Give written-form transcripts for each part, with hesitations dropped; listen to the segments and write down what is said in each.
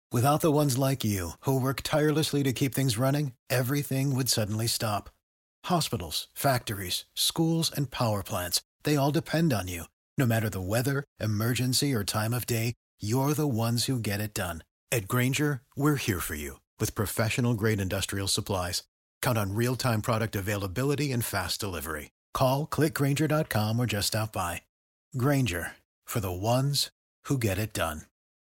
Without the ones like you, who work tirelessly to keep things running, everything would suddenly stop. Hospitals, factories, schools, and power plants, they all depend on you. No matter the weather, emergency, or time of day, you're the ones who get it done. At Grainger, we're here for you with professional-grade industrial supplies. Count on real-time product availability and fast delivery. Call, clickgrainger.com, or just stop by. Grainger, for the ones who get it done.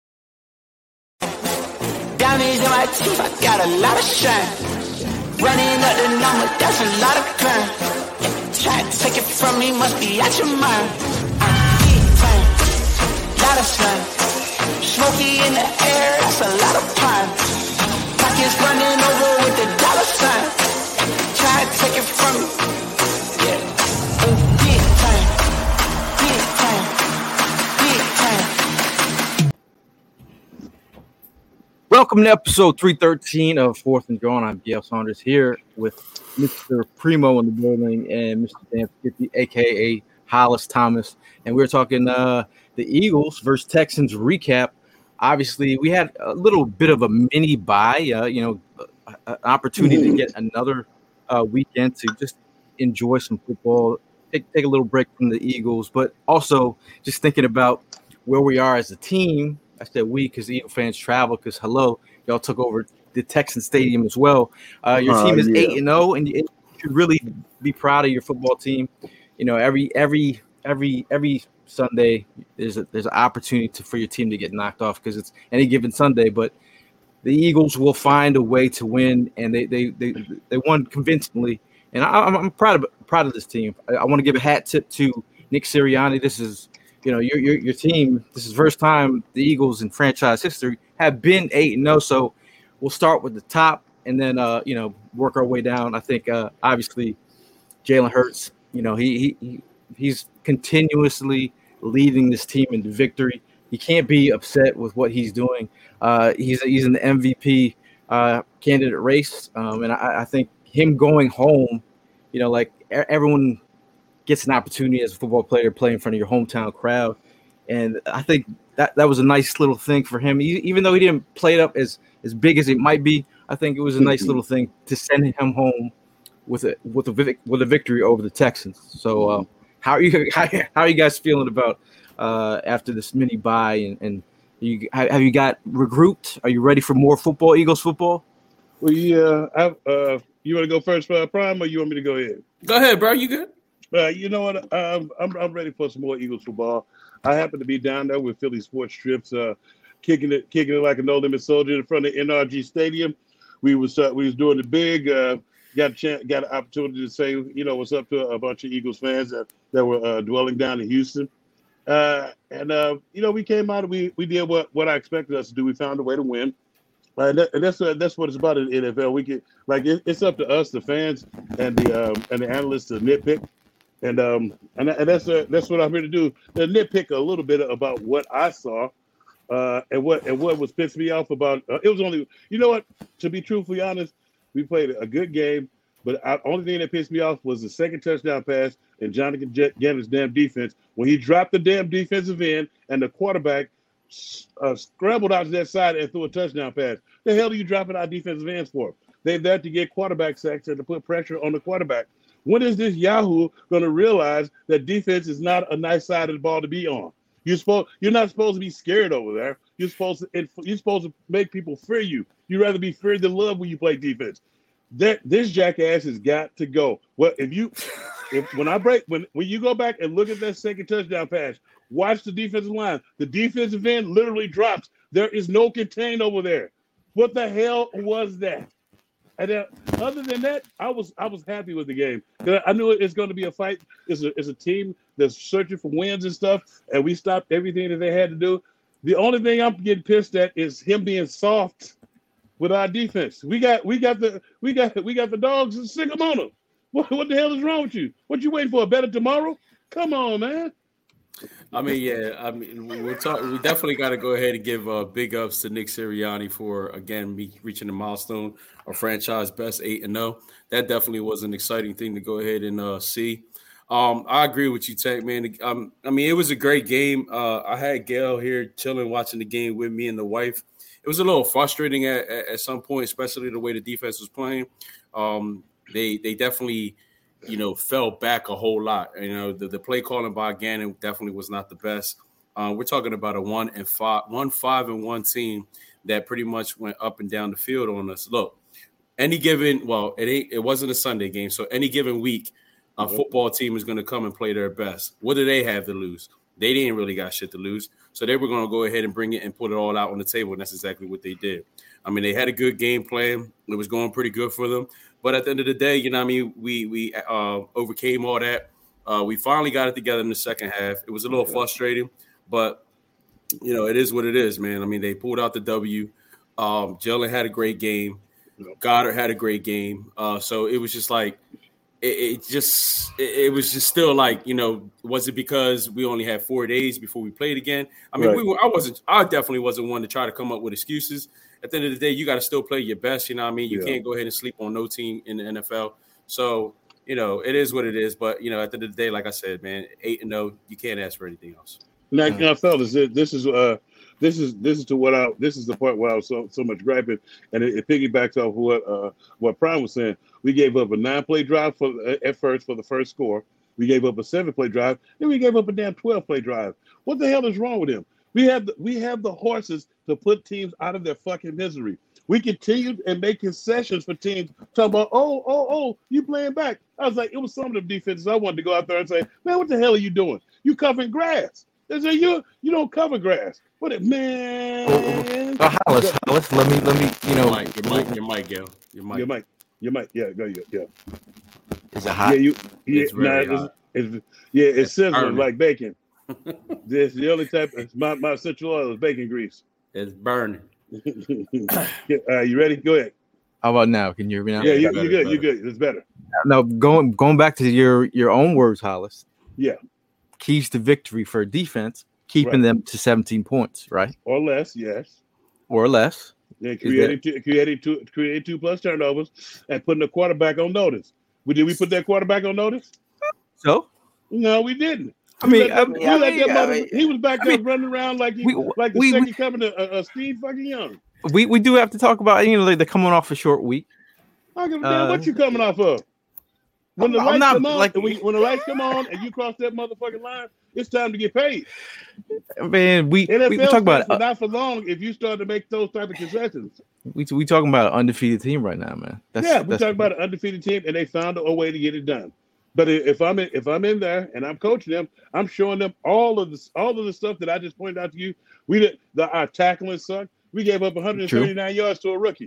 Diamonds in my teeth, I got a lot of shine. Running up the number, that's a lot of crime. Try to take it from me, must be out your mind. Big time, lot of sun. Smoky in the air, that's a lot of pine. Pockets running over with the dollar sign. Try to take it from me, yeah. Big time, big time, big time. Welcome to episode 313 of Fourth and Drawn. I'm Gail Saunders here with Mr. Primo in the building and Mr. Dan Skippy, a.k.a. Hollis Thomas. And we're talking the Eagles versus Texans recap. Obviously, we had a little bit of a mini bye, an opportunity to get another weekend to just enjoy some football, take a little break from the Eagles, but also just thinking about where we are as a team. I said we because the Eagle fans travel because, y'all took over the Texan Stadium as well. Your team is 8-0, and you should really be proud of your football team. You know, every Sunday there's an opportunity for your team to get knocked off because it's any given Sunday. But the Eagles will find a way to win, and they won convincingly. And I'm proud of this team. I want to give a hat tip to Nick Sirianni. This is your team. This is the first time the Eagles in franchise history have been 8-0. So we'll start with the top and then work our way down. I think obviously Jalen Hurts. He's continuously leading this team into victory. He can't be upset with what he's doing. He's in the MVP candidate race, and I think him going home, everyone gets an opportunity as a football player to play in front of your hometown crowd. And I think that was a nice little thing for him. Even though he didn't play it up as big as it might be, I think it was a nice little thing to send him home with a victory over the Texans. So how are you guys feeling about after this mini bye? And have you got regrouped? Are you ready for more football, Eagles football? Well, yeah. You want to go first, Prime, or you want me to go ahead? Go ahead, bro. You good? You know what? I'm ready for some more Eagles football. I happen to be down there with Philly Sports Strips, kicking it like a no limit soldier in front of NRG Stadium. We was doing the big. Got an opportunity to say what's up to a bunch of Eagles fans that were dwelling down in Houston. We came out and we did what I expected us to do. We found a way to win. And that's what it's about in the NFL. It's up to us, the fans and the analysts, to nitpick. And that's what I'm here to do. To nitpick a little bit about what I saw, and what was pissing me off about. It was only, to be truthfully honest, we played a good game, but the only thing that pissed me off was the second touchdown pass and Jonathan Gannon's damn defense when he dropped the damn defensive end and the quarterback scrambled out to that side and threw a touchdown pass. The hell are you dropping our defensive ends for? They're there to get quarterback sacks and to put pressure on the quarterback. When is this Yahoo going to realize that defense is not a nice side of the ball to be on? You're not supposed to be scared over there. You're supposed to make people fear you. You'd rather be feared than loved when you play defense. This jackass has got to go. Well, when you go back and look at that second touchdown pass, watch the defensive line. The defensive end literally drops. There is no contain over there. What the hell was that? And other than that, I was happy with the game. I knew it's going to be a fight. It's a team that's searching for wins and stuff, and we stopped everything that they had to do. The only thing I'm getting pissed at is him being soft with our defense. We got the dogs and sick them on them. What the hell is wrong with you? What you waiting for? A better tomorrow? Come on, man. We definitely got to go ahead and give big ups to Nick Sirianni for, again, reaching the milestone of franchise best 8-0. That definitely was an exciting thing to go ahead and see. I agree with you, Tank, man. It was a great game. I had Gail here chilling, watching the game with me and the wife, it was a little frustrating at some point, especially the way the defense was playing. They definitely, fell back a whole lot. The play calling by Gannon definitely was not the best. We're talking about a 1-5-1 team that pretty much went up and down the field on us. Look, it wasn't a Sunday game, so any given week, a football team is going to come and play their best. What do they have to lose? They didn't really got shit to lose, so they were going to go ahead and bring it and put it all out on the table, and that's exactly what they did. I mean, they had a good game plan. It was going pretty good for them, but at the end of the day, we overcame all that. We finally got it together in the second half. It was a little frustrating, but it is what it is, man. I mean, they pulled out the W. Jalen had a great game. Goddard had a great game. So it was just like it was just still like, was it because we only had 4 days before we played again? I mean, I definitely wasn't one to try to come up with excuses. At the end of the day, you got to still play your best. You know what I mean? You can't go ahead and sleep on no team in the NFL. So, it is what it is. But, at the end of the day, like I said, man, 8-0, you can't ask for anything else. Now, fellas, this is the part where I was so much griping, and it piggybacks off what Prime was saying. We gave up a 9-play drive for the first score. We gave up a 7-play drive, then we gave up a damn 12-play drive. What the hell is wrong with him? We have the horses to put teams out of their fucking misery. We continued and make concessions for teams talking about, oh, you playing back. I was like, it was some of the defenses I wanted to go out there and say, man, what the hell are you doing? You covering grass. They say you don't cover grass. What man? Hollis, let me. Your mic, Gil. Your mic. Yeah, go. Yeah. Is it hot? It's very hot. It's sizzling like bacon. This the only type. My essential oil is bacon grease. It's burning. You ready? Go ahead. How about now? Can you hear me now? Yeah, you're good. You're good. It's better. Now, going back to your own words, Hollis. Yeah. Keys to victory for defense, keeping them to 17 points, right? Or less, yes. Or less. Yeah, creating 2+ turnovers and putting the quarterback on notice. Did we put that quarterback on notice? So? No, we didn't. He was back there running around like the second coming to Steve fucking Young. We do have to talk about they're coming off a short week. I give a damn what you coming off of. When the lights come on and you cross that motherfucking line, it's time to get paid. Man, we talk about it. Not for long if you start to make those type of concessions. We talking about an undefeated team right now, man. We're talking about an undefeated team, and they found a way to get it done. But if I'm in there and I'm coaching them, I'm showing them all of the stuff that I just pointed out to you. Our tackling sucked. We gave up 139 yards to a rookie.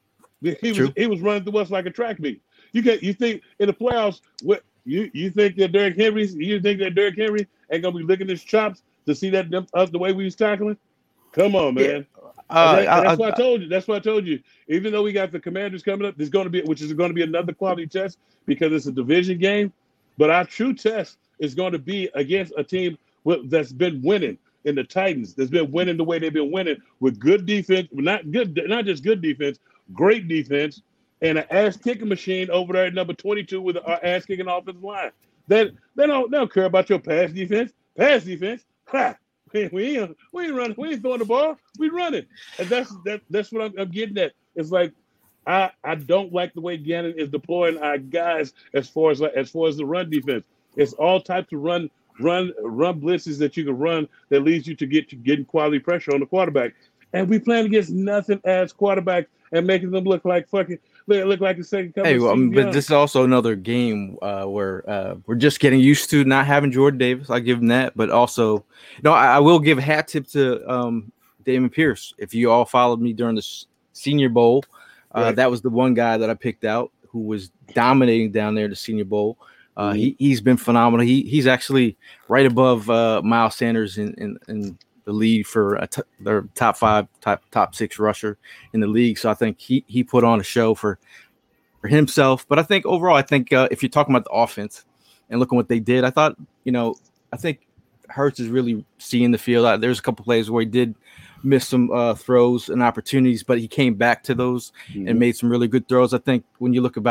He was running through us like a track meet. You think in the playoffs? What you think that Derrick Henry? You think that Derrick Henry ain't gonna be licking his chops to see that us the way we was tackling? Come on, man. That's why I told you. That's why I told you. Even though we got the Commanders coming up, which is going to be another quality test because it's a division game. But our true test is going to be against a team that's been winning in the Titans. That's been winning the way they've been winning with good defense, not just good defense, great defense. And an ass-kicking machine over there at number 22 with our ass-kicking offensive line. They don't care about your pass defense. Pass defense, ha! We ain't running. We ain't throwing the ball. We running. And that's what I'm getting at. It's like I don't like the way Gannon is deploying our guys as far as the run defense. It's all types of run blitzes that you can run that leads you to getting quality pressure on the quarterback. And we playing against nothing as quarterbacks and making them look like the second coming. But this is also another game where we're just getting used to not having Jordan Davis. I give him that, but also, I will give a hat tip to Damon Pierce. If you all followed me during the Senior Bowl, that was the one guy that I picked out who was dominating down there at the Senior Bowl. He's been phenomenal. He's actually right above Miles Sanders in the lead for their top 5, top 6 rusher in the league. So I think he put on a show for himself. But I think overall, if you're talking about the offense and looking what they did, I think Hurts is really seeing the field. There's a couple plays where he did miss some throws and opportunities, but he came back to those and made some really good throws. I think when you look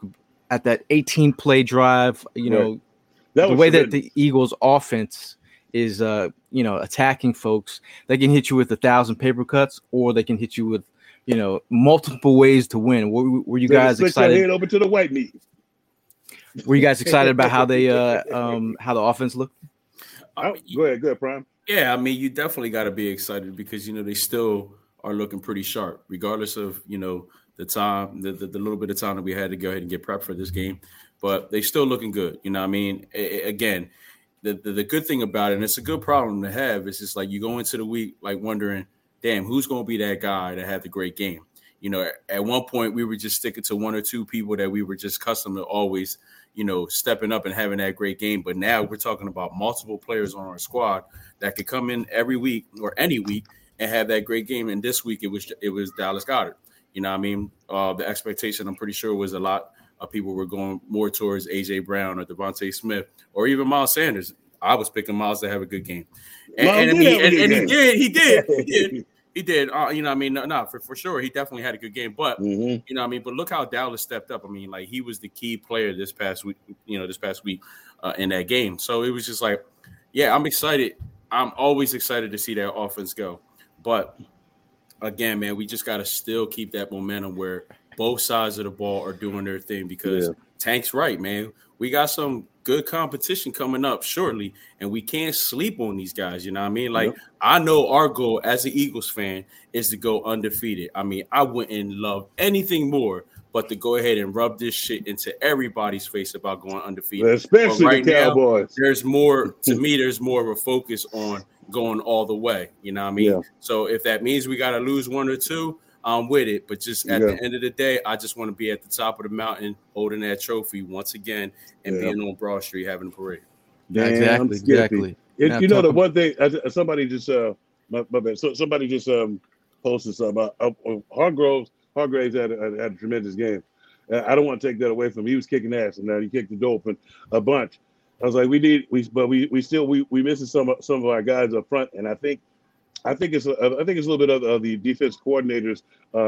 at that 18-play drive, the way that the Eagles offense is attacking folks. They can hit you with 1,000 paper cuts, or they can hit you with multiple ways to win. Were you guys excited? Head over to the white meat. Were you guys excited about how they how the offense looked? Go ahead, Prime. Yeah, I mean, you definitely got to be excited because they still are looking pretty sharp, regardless of the time, the little bit of time that we had to go ahead and get prepped for this game. But they still looking good. You know what I mean? Again, the good thing about it, and it's a good problem to have, is just like you go into the week like wondering, damn, who's going to be that guy that had the great game? At one point we were just sticking to one or two people that we were just accustomed to always, stepping up and having that great game. But now we're talking about multiple players on our squad that could come in every week or any week and have that great game. And this week it was Dallas Goedert. You know what I mean? The expectation, I'm pretty sure, was a lot of people were going more towards A.J. Brown or Devontae Smith or even Miles Sanders. I was picking Miles to have a good game. And he did. He did. You know what I mean? No, for sure. He definitely had a good game. But, you know what I mean? But look how Dallas stepped up. I mean, like, he was the key player this past week, in that game. So it was just like, yeah, I'm excited. I'm always excited to see that offense go. But, again, man, we just got to still keep that momentum where both sides of the ball are doing their thing because Tank's right, man. We got some good competition coming up shortly, and we can't sleep on these guys. You know what I mean? Like, I know our goal as an Eagles fan is to go undefeated. I mean, I wouldn't love anything more but to go ahead and rub this shit into everybody's face about going undefeated. Especially right the Cowboys. Now, there's more of a focus on going all the way. You know what I mean? Yeah. So if that means we got to lose one or two, I'm with it. But just at the end of the day, I just want to be at the top of the mountain holding that trophy once again and being on Broad Street having a parade. Yeah, exactly. The one thing, somebody just my bad. So somebody just posted something about Hargraves had a tremendous game. I don't want to take that away from him. He was kicking ass, and now he kicked the door open a bunch. I was like, we missing some of our guys up front, and I think it's a little bit of the defense coordinators,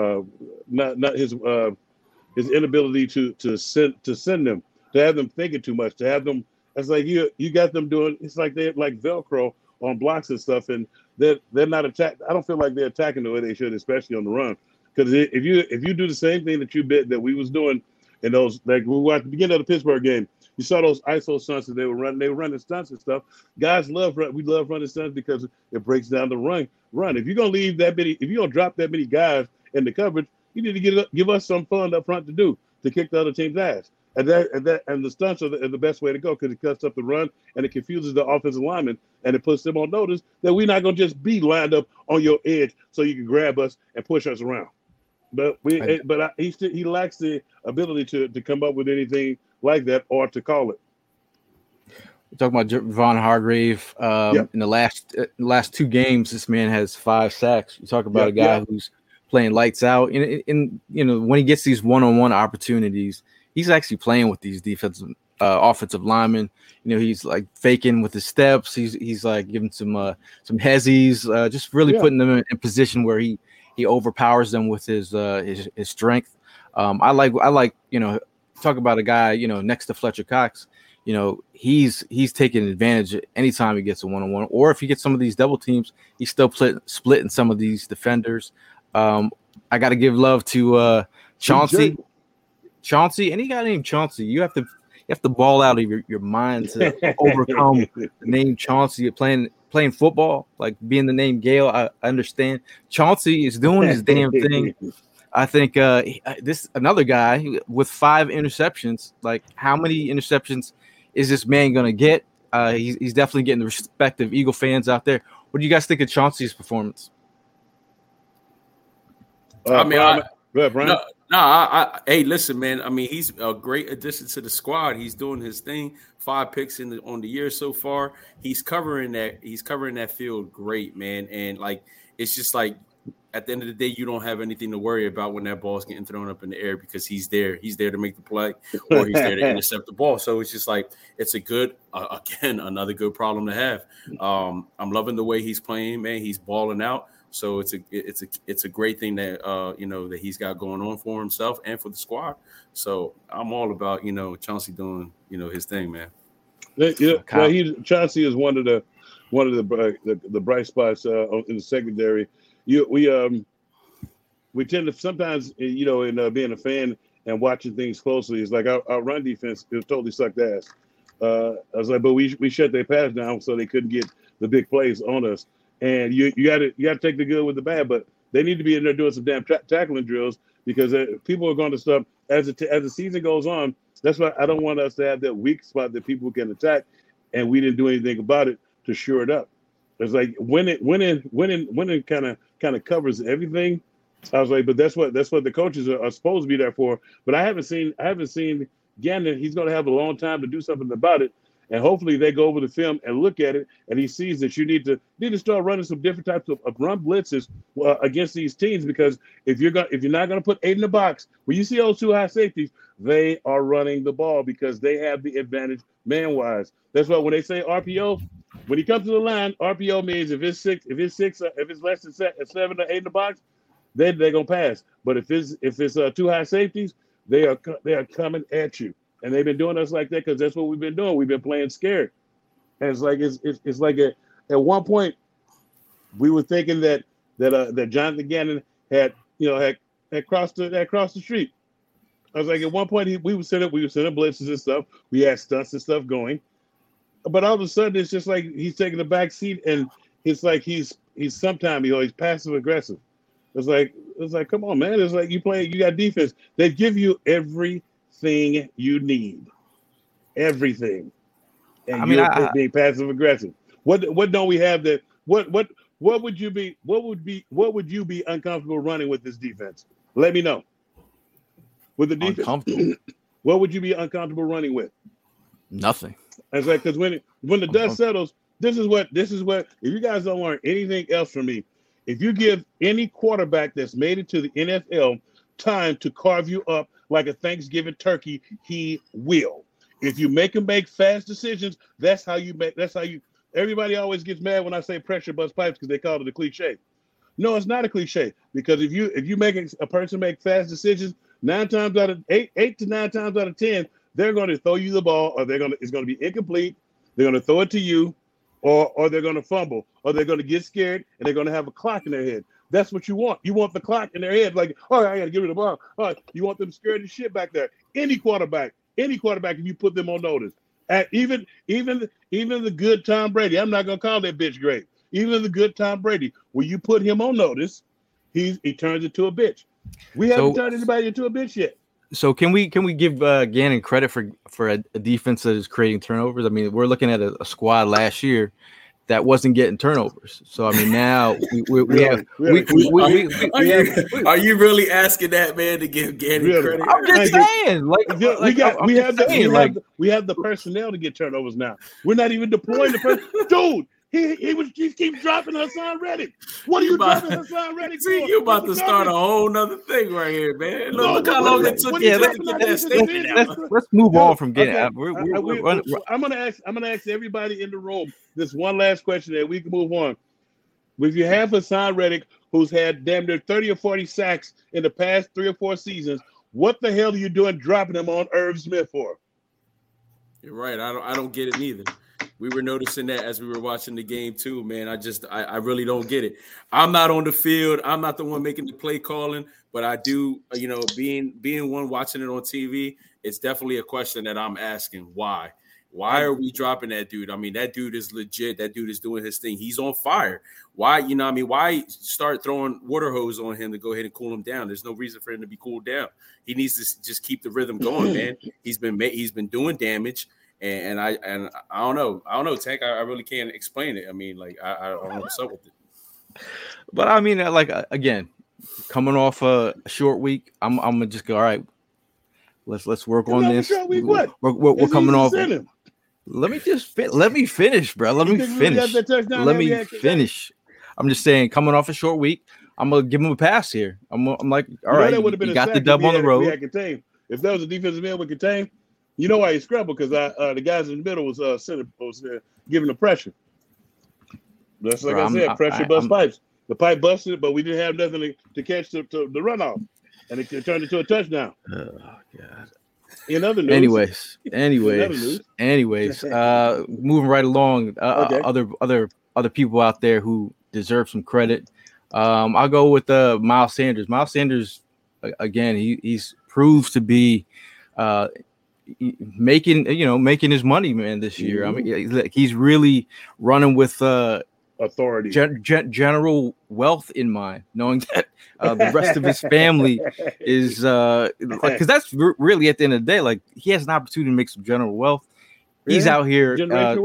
not his inability to send them, to have them thinking too much, to have them. It's like you got them doing. It's like they're like Velcro on blocks and stuff, and they're not attack. I don't feel like they're attacking the way they should, especially on the run. Because if you do the same thing that we was doing in those, like we were at the beginning of the Pittsburgh game, you saw those ISO stunts that they were running. They were running stunts and stuff. Guys we love running stunts because it breaks down the run. If you're gonna leave that many, if you're gonna drop that many guys in the coverage, you need to give us some fun up front to kick the other team's ass. And the stunts are the best way to go because it cuts up the run and it confuses the offensive linemen and it puts them on notice that we're not gonna just be lined up on your edge so you can grab us and push us around. But he lacks the ability to come up with anything like that or to call it. We're talking about Javon Hargrave. In the last two games, this man has 5 sacks. You talk about a guy who's playing lights out. In when he gets these one-on-one opportunities, he's actually playing with these offensive linemen. He's like faking with his steps. He's like giving some hezzies, just really putting them in position where he overpowers them with his strength. I like talk about a guy next to Fletcher Cox. He's taking advantage anytime he gets a one-on-one, or if he gets some of these double teams, he's still splitting some of these defenders. I got to give love to Chauncey. Any guy named Chauncey, you have to ball out of your mind to overcome the name Chauncey. Playing football, like being the name Gale, I understand. Chauncey is doing his damn thing. I think this another guy with 5 interceptions. Like, how many interceptions is this man going to get? He's definitely getting the respect of Eagle fans out there. What do you guys think of Chauncey's performance? Hey, listen, man. I mean, he's a great addition to the squad. He's doing his thing. 5 picks on the year so far. He's covering that field great, man. And like, it's just like at the end of the day, you don't have anything to worry about when that ball's getting thrown up in the air because he's there. He's there to make the play, or he's there to intercept the ball. So it's just like it's a good, another good problem to have. I'm loving the way he's playing, man. He's balling out. So it's a great thing that that he's got going on for himself and for the squad. So I'm all about Chauncey doing his thing, man. Chauncey is one of one of the bright spots in the secondary. We tend to sometimes, in being a fan and watching things closely, it's like our run defense is totally sucked ass. I was like, but we shut their pass down so they couldn't get the big plays on us. And you got to take the good with the bad, but they need to be in there doing some damn tackling drills because people are going to stop as the season goes on. That's why I don't want us to have that weak spot that people can attack, and we didn't do anything about it to shore it up. It's like winning kind of covers everything. I was like, but that's what the coaches are supposed to be there for. But I haven't seen Gannon. He's going to have a long time to do something about it, and hopefully they go over the film and look at it, and he sees that you need to start running some different types of run blitzes against these teams, because if you're not going to put 8 in the box, when you see those 2 high safeties, they are running the ball because they have the advantage man wise. That's why when they say RPO, when he comes to the line, RPO means if it's less than 7 or 8 in the box, they're gonna pass. But if it's 2 high safeties, they are coming at you, and they've been doing us like that because that's what we've been doing. We've been playing scared, and it's like at one point we were thinking that Jonathan Gannon had crossed the street. I was like, at one point we were sending blitzes and stuff. We had stunts and stuff going, but all of a sudden it's just like he's taking the back seat, and it's like he's sometimes he's passive aggressive. It's like, come on, man. It's like you got defense. They give you everything you need. Everything. And you're being passive aggressive. What don't we have that? What would you be uncomfortable running with this defense? Let me know. With the defense, what would you be uncomfortable running with? Nothing. It's like, because when the dust settles, this is what if you guys don't learn anything else from me, if you give any quarterback that's made it to the NFL time to carve you up like a Thanksgiving turkey, he will. If you make him make fast decisions, that's how you. Everybody always gets mad when I say pressure bust pipes because they call it a cliche. No, it's not a cliche, because if you make a person make fast decisions, 8 to 9 times out of 10, they're going to throw you the ball, or it's going to be incomplete. They're going to throw it to you. Or they're going to fumble, or they're going to get scared, and they're going to have a clock in their head. That's what you want. You want the clock in their head, like, oh, I got to get rid of the ball. Oh, you want them scared as shit back there. Any quarterback, if you put them on notice, even the good Tom Brady, I'm not going to call that bitch great. Even the good Tom Brady, when you put him on notice, he turns into a bitch. We haven't turned anybody into a bitch yet. So can we give Gannon credit for a defense that is creating turnovers? I mean, we're looking at a squad last year that wasn't getting turnovers. So I mean, now are you really asking that man to give Gannon credit? I'm just saying, we have the personnel to get turnovers now. We're not even deploying the person, dude. He keeps dropping Hassan Reddick. What are you dropping Hassan Reddick for? See, you about to start a whole nother thing right here, man. Look how long it took you to get that statement. Let's move on from getting. Okay. I'm gonna ask everybody in the room this one last question, and we can move on. If you have Hassan Reddick, who's had damn near 30 or 40 sacks in the past 3 or 4 seasons, what the hell are you doing dropping him on Irv Smith for? You're right. I don't get it neither. We were noticing that as we were watching the game too, man. I really don't get it. I'm not on the field. I'm not the one making the play calling, but I do, being one watching it on TV, it's definitely a question that I'm asking. Why? Why are we dropping that dude? I mean, that dude is legit. That dude is doing his thing. He's on fire. Why, why start throwing water hose on him to go ahead and cool him down? There's no reason for him to be cooled down. He needs to just keep the rhythm going, man. He's been doing damage. And I don't know, Tank. I really can't explain it. I mean, like I don't know what's up with it. But I mean, like again, coming off a short week, I'm gonna just go. All right, let's work on this. We're coming off. Let me finish, bro. Let me finish. I'm just saying, coming off a short week, I'm gonna give him a pass here. I'm like, all right, you got the dub on the road. If that was a defensive end with contain. You know why he scrambled? Because the guys in the middle was giving the pressure. That's like I said, pressure bust pipes. The pipe busted, but we didn't have nothing to catch the runoff, and it turned into a touchdown. Oh God! In other news, anyways, moving right along. Okay. Other other people out there who deserve some credit. I'll go with Miles Sanders. Miles Sanders, again, he's proved to be making his money, man, this year. I mean, he's really running with authority, general wealth in mind, knowing that the rest of his family is because that's really at the end of the day, like, he has an opportunity to make some general wealth. He's out here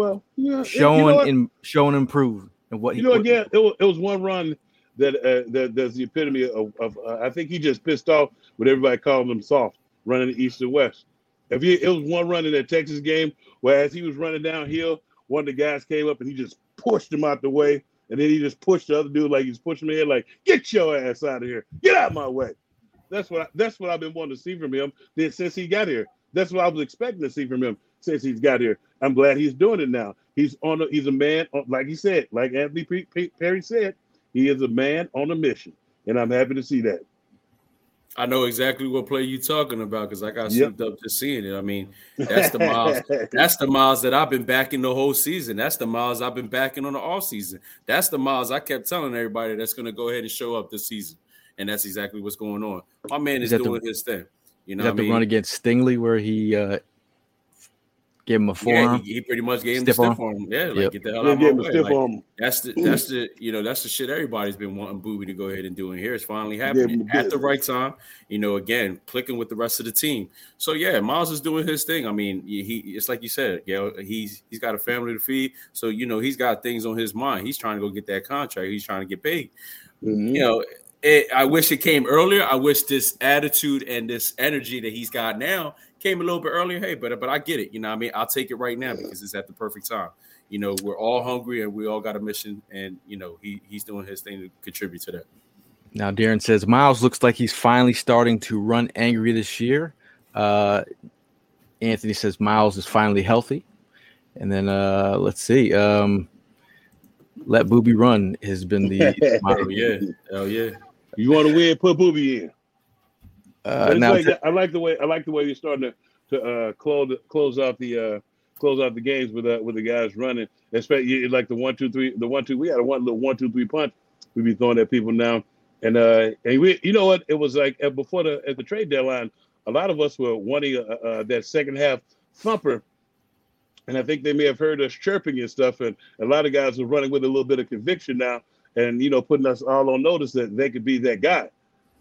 showing improve and what again. It was one run that's the epitome of I think he just pissed off with everybody calling him soft, running east and west. It was one run in that Texas game where as he was running downhill, one of the guys came up and he just pushed him out the way, and then he just pushed the other dude like he's pushing him in, like, get your ass out of here, get out of my way. That's what I've been wanting to see from him since he got here. That's what I was expecting to see from him since he's got here. I'm glad he's doing it now. He's a man, like he said, like Anthony Perry said, he is a man on a mission, and I'm happy to see that. I know exactly what play you're talking about because I got souped up just seeing it. I mean, that's the Miles. That's the Miles that I've been backing the whole season. That's the Miles I've been backing on the off season. That's the Miles I kept telling everybody that's going to go ahead and show up this season, and that's exactly what's going on. My man is doing his thing. You know, the run against Stingley where he gave him a forearm. Yeah, he pretty much gave him the stiff arm. Yeah, like, get the hell out of my way. Like, that's the shit everybody's been wanting Booby to go ahead and do. And here it's finally happening at the right time. You know, again, clicking with the rest of the team. So yeah, Miles is doing his thing. I mean, it's like you said, he's got a family to feed. So he's got things on his mind. He's trying to go get that contract. He's trying to get paid. Mm-hmm. I wish it came earlier. I wish this attitude and this energy that he's got now came a little bit earlier. Hey, but I get it. You know what I mean? I'll take it right now because it's at the perfect time. We're all hungry and we all got a mission, and he's doing his thing to contribute to that. Now, Darren says Miles looks like he's finally starting to run angry this year. Anthony says Miles is finally healthy. And then let's see. Let Booby run has been the Hell yeah. You want to win, put Booby in. I like the way you're starting to close out the games with the guys running, especially like the 1-2-3, the 1-2. We had a little 1-2-3 punch we be throwing at people now, and we, you know what, it was like at the trade deadline, a lot of us were wanting that second half thumper, and I think they may have heard us chirping and stuff, and a lot of guys are running with a little bit of conviction now, and putting us all on notice that they could be that guy.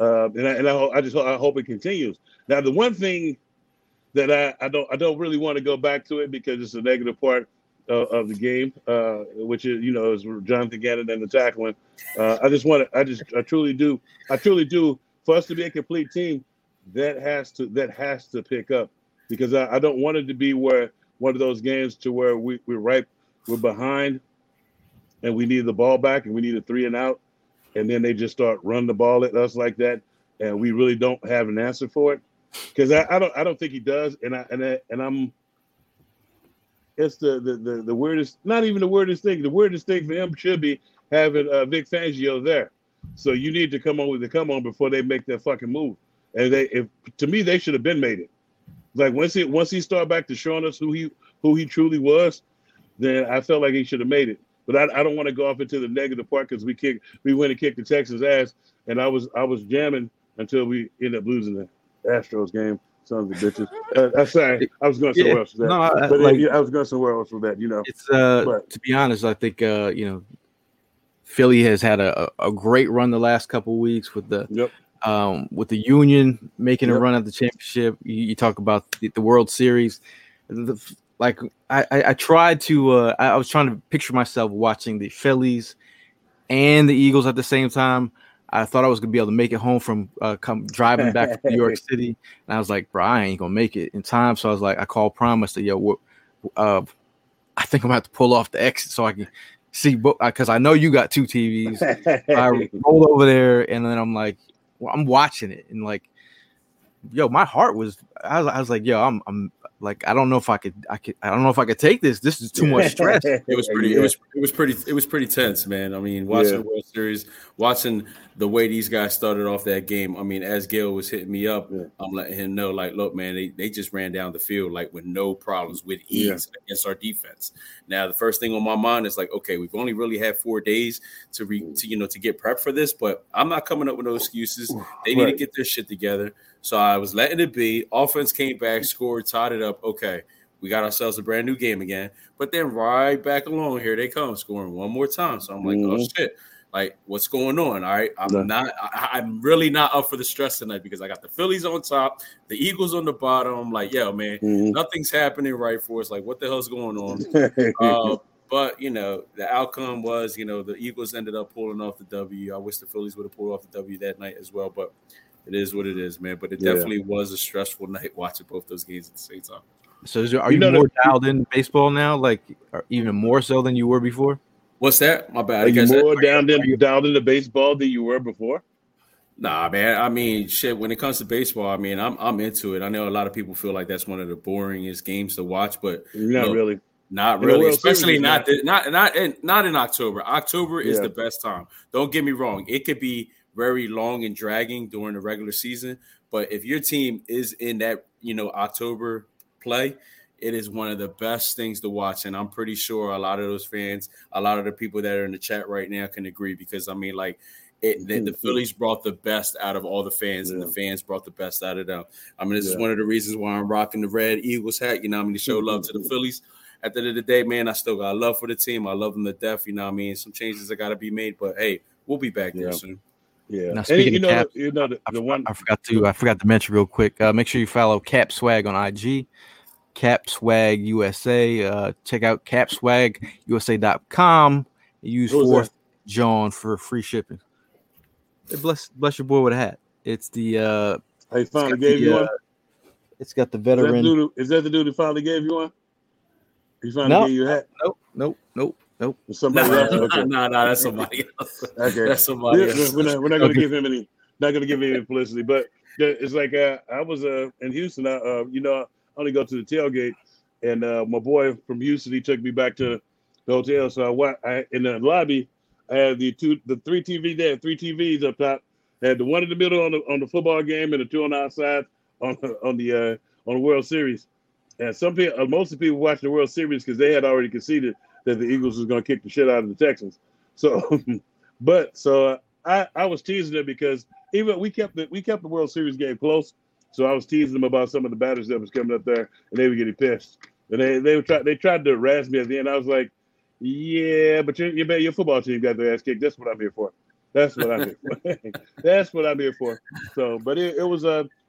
I hope it continues. Now, the one thing that I don't really want to go back to it because it's a negative part of the game, which is is Jonathan Gannon and the tackling. I truly do. For us to be a complete team, that has to pick up, because I don't want it to be where one of those games to where we're behind, and we need the ball back and we need a 3 and out. And then they just start running the ball at us like that, and we really don't have an answer for it. Because I don't think he does, and I'm. It's the weirdest, not even the weirdest thing. The weirdest thing for him should be having Vic Fangio there. So you need to come on before they make that fucking move. And to me, they should have been made it. Like once he started back to showing us who he truly was, then I felt like he should have made it. But I don't want to go off into the negative part, because we went and kicked the Texans' ass, and I was jamming until we ended up losing the Astros game. Sons of bitches. I'm sorry, I was going somewhere else with that. I was going somewhere else with that. It's to be honest, I think Philly has had a great run the last couple of weeks with the Union making a run at the championship. You talk about the World Series. I tried to I was trying to picture myself watching the Phillies and the Eagles at the same time. I thought I was gonna be able to make it home from driving back from New York City, and I was like, bro, I ain't gonna make it in time. So I was like, I called Prime. I said, yo, I think I'm gonna have to pull off the exit so I can see, because I know you got 2 TVs. I rolled over there, and then I'm like, well, I'm watching it, and like, yo, my heart was. I was like, yo, I'm like, I don't know if I could take this. This is too much stress. It was pretty tense, man. I mean, watching the World Series, watching the way these guys started off that game, I mean, as Gil was hitting me up, I'm letting him know, like, look, man, they just ran down the field like with no problems, with ease against our defense. Now, the first thing on my mind is like, okay, we've only really had 4 days to get prepped for this, but I'm not coming up with no excuses. They need to get their shit together. So I was letting it be. Offense came back, scored, tied it up. Okay, we got ourselves a brand new game again. But then right back along, here they come, scoring one more time. So I'm like, oh shit. Like, what's going on? All right. I'm really not up for the stress tonight because I got the Phillies on top, the Eagles on the bottom. I'm like, yo, man, nothing's happening right for us. Like, what the hell's going on? But, the outcome was, the Eagles ended up pulling off the W. I wish the Phillies would have pulled off the W that night as well. But it is what it is, man. But it definitely was a stressful night watching both those games at the same time. So are you more dialed in baseball now, like even more so than you were before? What's that? My bad. Are you more dialed into baseball than you were before? Nah, man. I mean, shit. When it comes to baseball, I mean, I'm into it. I know a lot of people feel like that's one of the boringest games to watch, but not really. Not really, especially not in October. October is the best time. Don't get me wrong; it could be very long and dragging during the regular season, but if your team is in that October play, it is one of the best things to watch, and I'm pretty sure a lot of those fans, a lot of the people that are in the chat right now can agree because I mean, like. The Phillies brought the best out of all the fans, and the fans brought the best out of them. I mean, this is one of the reasons why I'm rocking the red Eagles hat. To show love to the Phillies. At the end of the day, man, I still got love for the team. I love them to death. Some changes that got to be made, but hey, we'll be back there soon. Yeah. Now, speaking of Caps, I forgot to mention real quick. Make sure you follow Cap Swag on IG, Cap Swag USA. Check out capswagusa.com. Use Fourth John for free shipping. Bless your boy with a hat. It's the he finally gave you one. It's got the veteran. Is that the dude who finally gave you one? He finally gave you a hat. Nope. Somebody else. Okay. No, that's somebody else. Okay, that's somebody else. We're not going to give him any. Not going to give him any publicity. But it's like I was in Houston. I only go to the tailgate, and my boy from Houston, he took me back to the hotel. So I in the lobby. I had the three TVs there, 3 TVs up top. I had the one in the middle on the football game and the 2 on the outside on the World Series. And most of the people watched the World Series because they had already conceded that the Eagles was going to kick the shit out of the Texans. So, I was teasing them because even we kept the World Series game close. So I was teasing them about some of the batters that was coming up there, and they were getting pissed. And they tried to harass me at the end. I was like. Yeah, but your football team got their ass kicked. That's what I'm here for. That's what I'm here for. So, but it was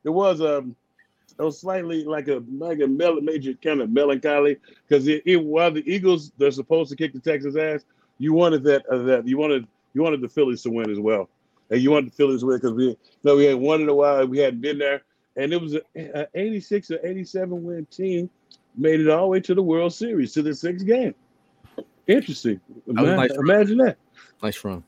slightly like a major kind of melancholy because while the Eagles they're supposed to kick the Texans ass, you wanted you wanted the Phillies to win as well, and you wanted the Phillies to win because we had won in a while, we hadn't been there, and it was an 86 or 87 win team made it all the way to the World Series to the 6th game. Interesting. Imagine that. Nice run.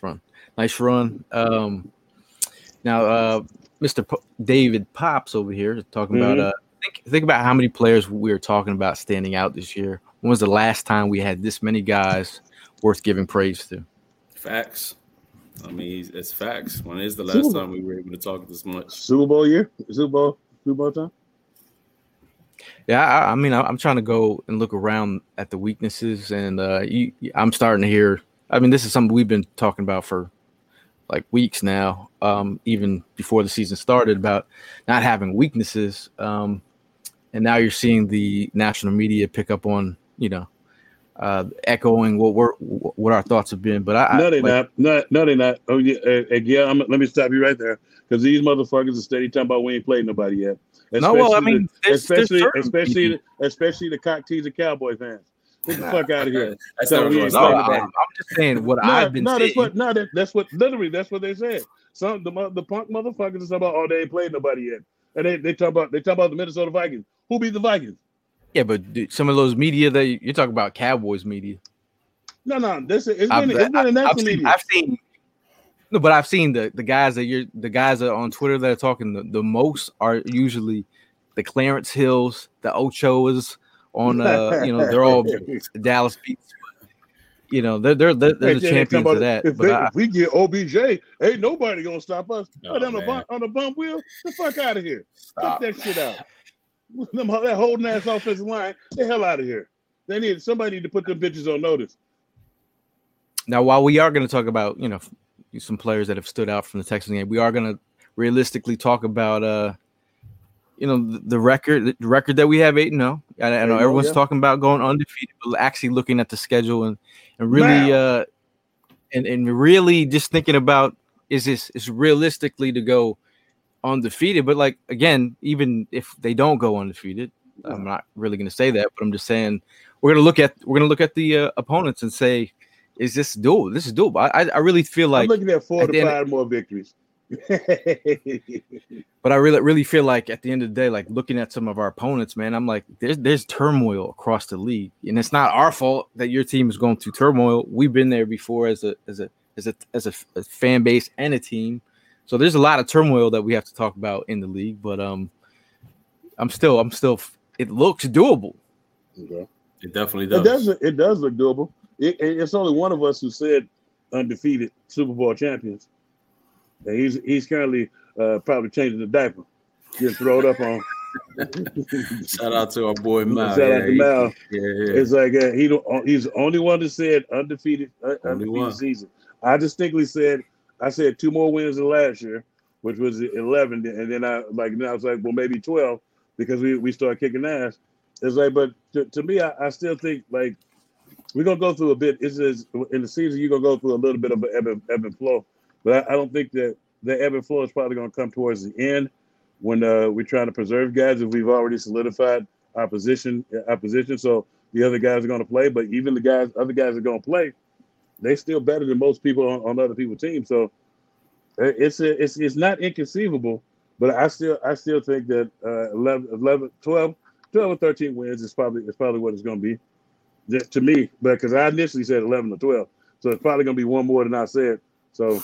Now, Mr. David Pops over here talking about think about how many players we were talking about standing out this year. When was the last time we had this many guys worth giving praise to? Facts. I mean, it's facts. When is the last time we were able to talk this much? Super Bowl year? Super Bowl time? Yeah, I mean, I'm trying to go and look around at the weaknesses, and I'm starting to hear. I mean, this is something we've been talking about for like weeks now, even before the season started, about not having weaknesses. And now you're seeing the national media pick up on, echoing what our thoughts have been. But no, they're not. Oh yeah, let me stop you right there because these motherfuckers are steady talking about we ain't played nobody yet. Especially the cock teasing Cowboy fans. Get the fuck out of here. I'm just saying what I've been saying. That's what they said. Some the punk motherfuckers are talking about they ain't played nobody yet, and they talk about the Minnesota Vikings. Who beat the Vikings? Yeah, but some of those media that you're talking about, Cowboys media. No, it's been a national media. I've seen the guys the guys that are on Twitter that are talking the most are usually the Clarence Hills, the Ochoas on they're all Dallas beats. You know, they're the champions of that. If we get OBJ, ain't nobody gonna stop us. Oh, on the bump wheel, the fuck out of here. Stop. Cut that shit out. That holding ass offensive line, the hell out of here. Somebody need to put them bitches on notice. Now, while we are going to talk about, you know, some players that have stood out from the Texans game, we are going to realistically talk about, you know, the record that we have 8-0. I know everyone's talking about going undefeated, but actually looking at the schedule and really and really just thinking about is realistically to go undefeated. But like again, even if they don't go undefeated, I'm not really going to say that, but I'm just saying we're going to look at the opponents and say, is this doable? This is doable. I really feel like I'm looking at 4 to 5 more victories. But I really feel like at the end of the day, like looking at some of our opponents, man, I'm like, there's turmoil across the league, and it's not our fault that your team is going through turmoil. We've been there before as a fan base and a team, so there's a lot of turmoil that we have to talk about in the league. But I'm still. It looks doable. Okay. It definitely does. It does look doable. It's only one of us who said undefeated Super Bowl champions. And he's currently probably changing the diaper. Getting thrown up on. Shout out to our boy Mal. Shout out to Mal. Yeah. It's like he's the only one that said undefeated season. I distinctly said 2 more wins than last year, which was 11, and then I was like, well, maybe 12 because we started kicking ass. It's like, but to me, I still think like we're gonna go through a bit. It's just, in the season you're gonna go through a little bit of an ebb and flow. But I don't think that the ebb and flow is probably going to come towards the end when we're trying to preserve guys if we've already solidified our position. So the other guys are going to play, but even other guys are going to play. They're still better than most people on other people's teams. So it's not inconceivable, but I still think that 12 or 13 wins is probably what it's going to be. Just to me, because I initially said 11 or 12, so it's probably going to be one more than I said. So.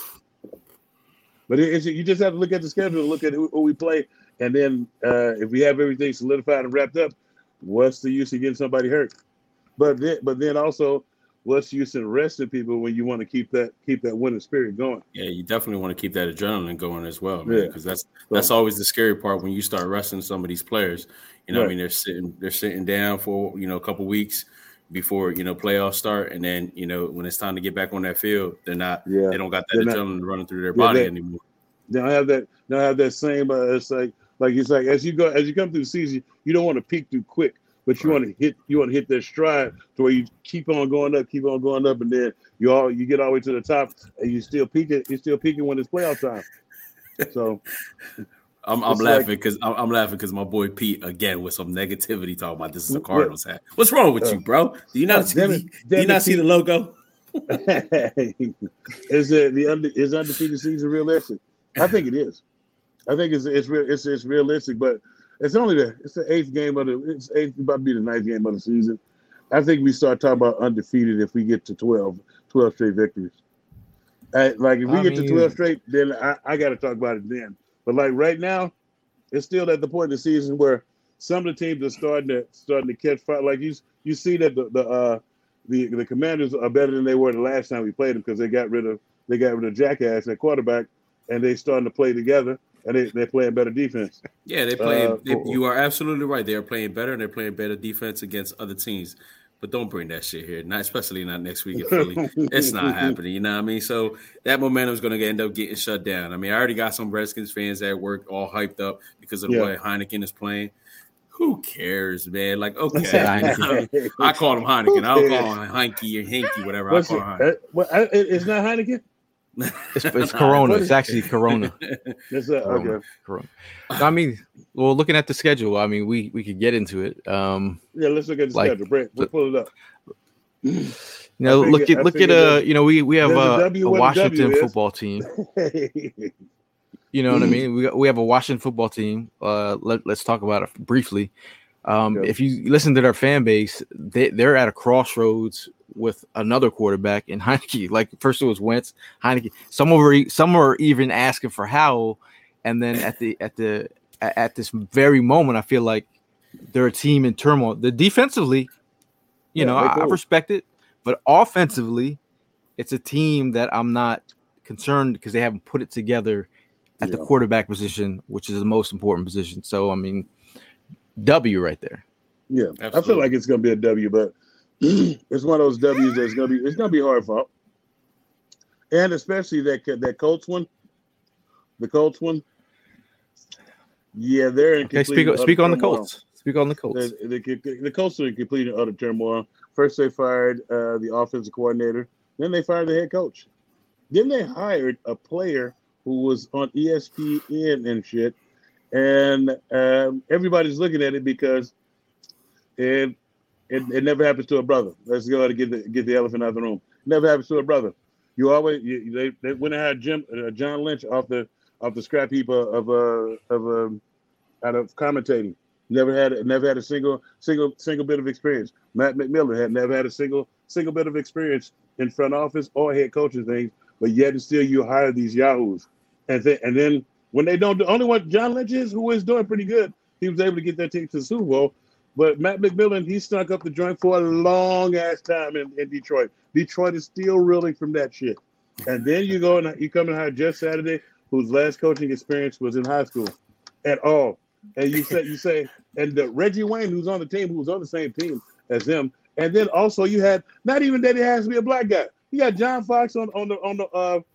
But you just have to look at the schedule and look at who we play. And then if we have everything solidified and wrapped up, what's the use of getting somebody hurt? But then also, what's the use in resting people when you want to keep that winning spirit going? Yeah, you definitely want to keep that adrenaline going as well, man. Because that's always the scary part when you start resting some of these players. You know, right. I mean, they're sitting down for a couple weeks before playoffs start, and then when it's time to get back on that field, they don't got that adrenaline running through their body anymore. They don't have that same. It's like as you come through the season, you don't want to peak too quick, but you want to hit that stride to where you keep on going up, and then you get all the way to the top, and you still peaking when it's playoff time. So. I'm laughing because my boy Pete again with some negativity talking about this is a Cardinals hat. What's wrong with you, bro? Do you not see the logo? Is undefeated season realistic? I think it is. I think it's realistic, but it's only the eighth game it's about to be the 9th game of the season. I think we start talking about undefeated if we get to 12 straight victories. If we get to 12 straight, then I got to talk about it then. But like right now, it's still at the point in the season where some of the teams are starting to catch fire. Like you see that the Commanders are better than they were the last time we played them because they got rid of Jackass at quarterback, and they starting to play together, and they're playing better defense. Yeah, they're playing. You are absolutely right. They are playing better, and they're playing better defense against other teams. But don't bring that shit here, especially not next week in Philly. It's not happening, you know what I mean? So that momentum is going to end up getting shut down. I mean, I already got some Redskins fans at work all hyped up because of the way Heineken is playing. Who cares, man? Like, okay, I call him Heineken. I don't call him Heineke or Hinky, whatever. I call him Heineken. It's not Heineken? It's Corona. It's actually Corona. Okay. Corona. I mean, well, looking at the schedule, I mean, we could get into it. Let's look at the schedule. Brent, we'll pull it up. Look at we have a Washington football team. You know what I mean? We have a Washington football team. Let's talk about it briefly. If you listen to their fan base, they're at a crossroads with another quarterback in Heineke. Like first it was Wentz, Heineke. Some are even asking for Howell, and then at this very moment, I feel like they're a team in turmoil. The defensively, I respect it, But offensively, it's a team that I'm not concerned because they haven't put it together at the quarterback position, which is the most important position. So, I mean, W right there. Yeah, Absolutely. I feel like it's going to be a W, but it's one of those W's that's going to be. It's going to be hard fought, and especially that Colts one. The Colts one. Yeah, they're in complete. Okay, speak on the Colts. Speak on the Colts. The Colts are in complete and utter turmoil. First, they fired the offensive coordinator. Then they fired the head coach. Then they hired a player who was on ESPN and shit, and everybody's looking at it because it never happens to a brother. Let's go ahead and get the elephant out of the room. It never happens to a brother. You always they went and had John Lynch off the scrap heap of out of commentating. Never had a single bit of experience. Matt McMillan had never had a single bit of experience in front office or head coaching things, but yet and still you hire these yahoos, and then when they don't do, only what John Lynch is, who is doing pretty good, he was able to get that team to the Super Bowl. But Matt McMillan, he snuck up the joint for a long ass time in Detroit. Detroit is still reeling from that shit. And then you go and you come and hire Jeff Saturday, whose last coaching experience was in high school at all. And you say, and Reggie Wayne, who's on the team, who was on the same team as him. And then also you had not even that he has to be a black guy. You got John Fox on the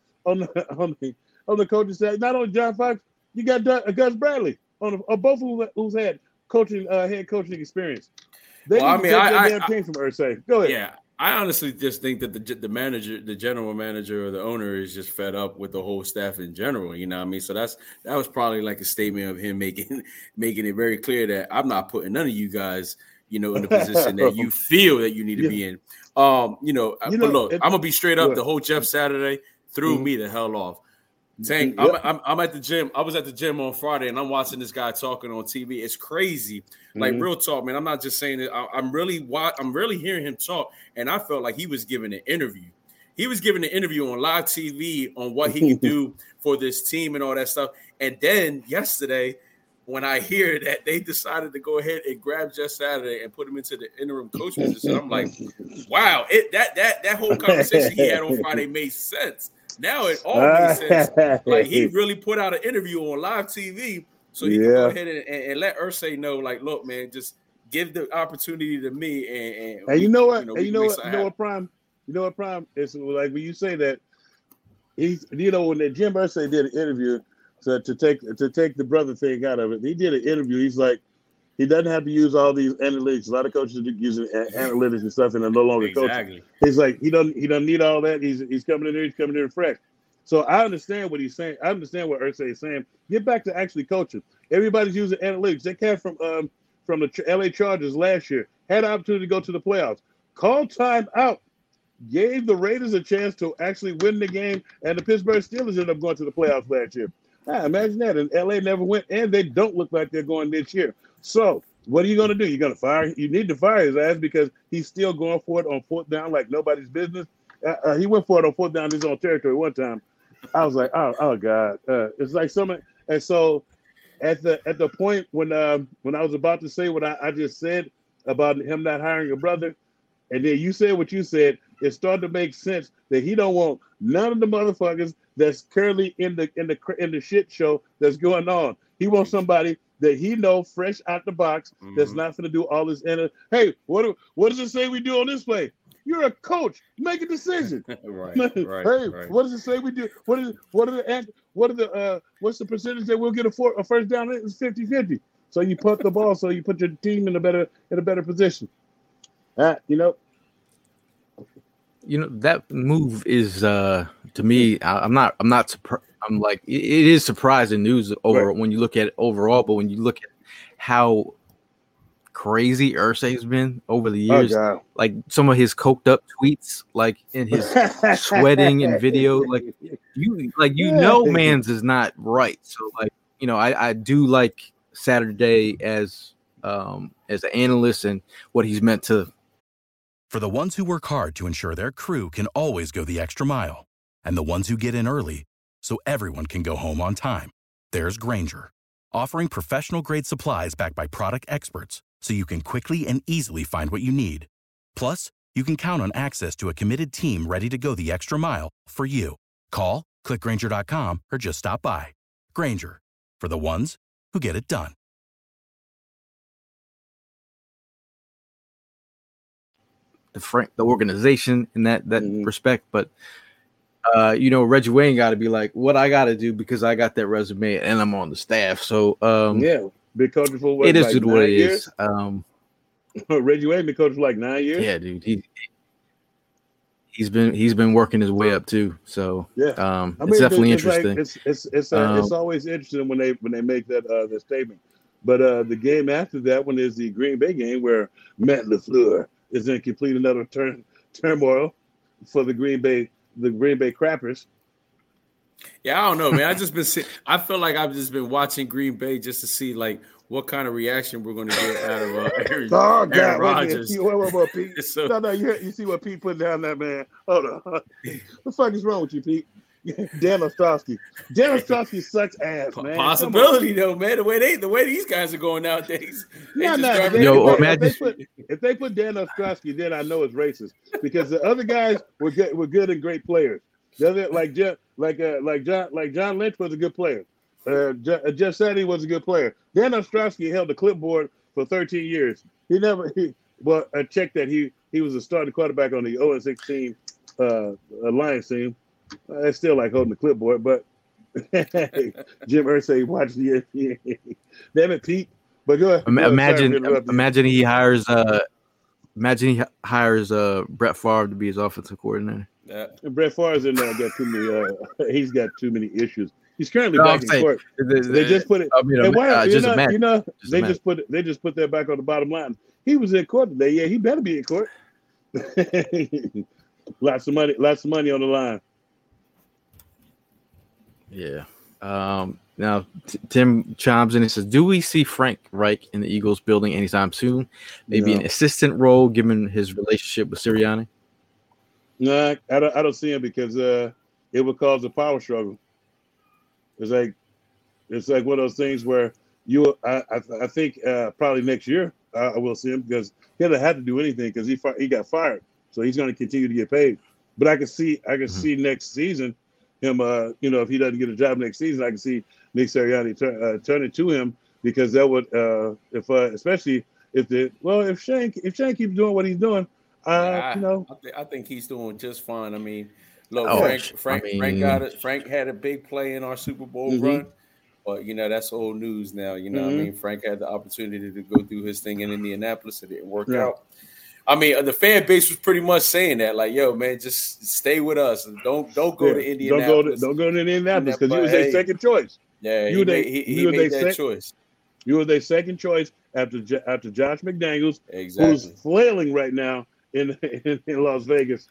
coaching staff. Not only John Fox, you got Gus Bradley on both who's had head coaching experience. They I team from Irsay. Go ahead. Yeah, I honestly just think that the manager, the general manager, or the owner is just fed up with the whole staff in general. You know what I mean? So that was probably like a statement of him making it very clear that I'm not putting none of you guys, in the position that you feel that you need to be in. But look, I'm gonna be straight up. The whole Jeff Saturday threw me the hell off. Tank, I'm at the gym. I was at the gym on Friday, and I'm watching this guy talking on TV. It's crazy, like real talk, man. I'm not just saying it. I'm really hearing him talk, and I felt like he was giving an interview. He was giving an interview on live TV on what he could do for this team and all that stuff. And then yesterday, when I hear that they decided to go ahead and grab Jeff Saturday and put him into the interim coach position, I'm like, wow, that whole conversation he had on Friday made sense. Now it all makes sense. Like he really put out an interview on live TV, so he can go ahead and let Irsay know, like, look, man, just give the opportunity to me. And you know what? You know what, Prime? You know what, Prime? It's like when you say that, when Jim Irsay did an interview to take the brother thing out of it, he did an interview. He's like, he doesn't have to use all these analytics. A lot of coaches are using analytics and stuff, and they're no longer coaching. He's like, he doesn't need all that. He's coming in there. He's coming in fresh. So I understand what he's saying. I understand what Irsay is saying. Get back to actually coaching. Everybody's using analytics. They came from the LA Chargers last year. Had an opportunity to go to the playoffs. Called time out. Gave the Raiders a chance to actually win the game, and the Pittsburgh Steelers ended up going to the playoffs last year. Imagine that. And LA never went, and they don't look like they're going this year. So what are you going to do? You're going to fire? You need to fire his ass because he's still going for it on fourth down like nobody's business. He went for it on fourth down in his own territory one time. I was like, oh God. It's like something. And so at the point when I was about to say what I just said about him not hiring a brother, and then you said what you said, it started to make sense that he don't want none of the motherfuckers that's currently in the shit show that's going on. He wants somebody that he know fresh out the box that's not going to do all this. Hey, what does it say we do on this play? You're a coach. Make a decision. Right. What does it say we do? What's the percentage that we'll get a first down? It's 50-50. So you punt the ball. So you put your team in a better position. That move is to me. I'm not surprised. I'm like, it is surprising news when you look at it overall, but when you look at how crazy Irsay has been over the years, like some of his coked up tweets, like in his sweating and video, Mans is not right. So I do like Saturday as an analyst and what he's meant to. For the ones who work hard to ensure their crew can always go the extra mile, and the ones who get in early so everyone can go home on time, there's Grainger, offering professional-grade supplies backed by product experts so you can quickly and easily find what you need. Plus, you can count on access to a committed team ready to go the extra mile for you. Call, click Grainger.com, or just stop by. Grainger, for the ones who get it done. The organization in that respect, but Reggie Wayne got to be like, what I got to do because I got that resume and I'm on the staff. So big coach for what? It is like what it years? is. Reggie Wayne been coaching for like 9 years. Yeah, dude. He's been working his way up too. So it's definitely interesting. It's always interesting when they make that statement. But the game after that one is the Green Bay game where Matt LaFleur is in complete another turmoil for the Green Bay Crappers. Yeah, I don't know, man. I feel like I've just been watching Green Bay just to see like what kind of reaction we're going to get out of Aaron Rodgers. Wait, Pete. No, you see what Pete put down there, man. Hold on. What the fuck is wrong with you, Pete? Dan Ostrowski. Dan Ostrowski sucks ass, man. Possibility though, man. The way these guys are going nowadays. If they put Dan Ostrowski, then I know it's racist because the other guys were good and great players. The other like John Lynch was a good player. Jeff Saturday was a good player. Dan Ostrowski held the clipboard for 13 years. I checked that he was a starting quarterback on the 0-16 Lions team. I still like holding the clipboard, but Jim Irsay watched the ESPN. Damn it, Pete. But go ahead. Imagine he hires Brett Favre to be his offensive coordinator. Yeah. Brett Favre's in there got too many. He's got too many issues. He's currently back in court. They just put it. They just put that back on the bottom line. He was in court today. Yeah, he better be in court. Lots of money on the line. Yeah. Now Tim chimes in and says, "Do we see Frank Reich in the Eagles building anytime soon? Maybe an assistant role, given his relationship with Sirianni." No, I don't see him because it would cause a power struggle. It's like one of those things where I think probably next year I will see him because he doesn't have to do anything because he got fired, so he's going to continue to get paid. But I can see next season him. If he doesn't get a job next season, I can see Nick Sirianni turning to him because that would especially if Shane keeps doing what he's doing. I think he's doing just fine. I mean, look, Frank had a big play in our Super Bowl run, but that's old news now. I mean, Frank had the opportunity to go through his thing in Indianapolis. It didn't work out. I mean, the fan base was pretty much saying that, like, "Yo, man, just stay with us. Don't go to Indianapolis. Don't go to Indianapolis because you was their second choice. Yeah, he made that choice. You were their second choice after Josh McDaniels, who's flailing right now in Las Vegas.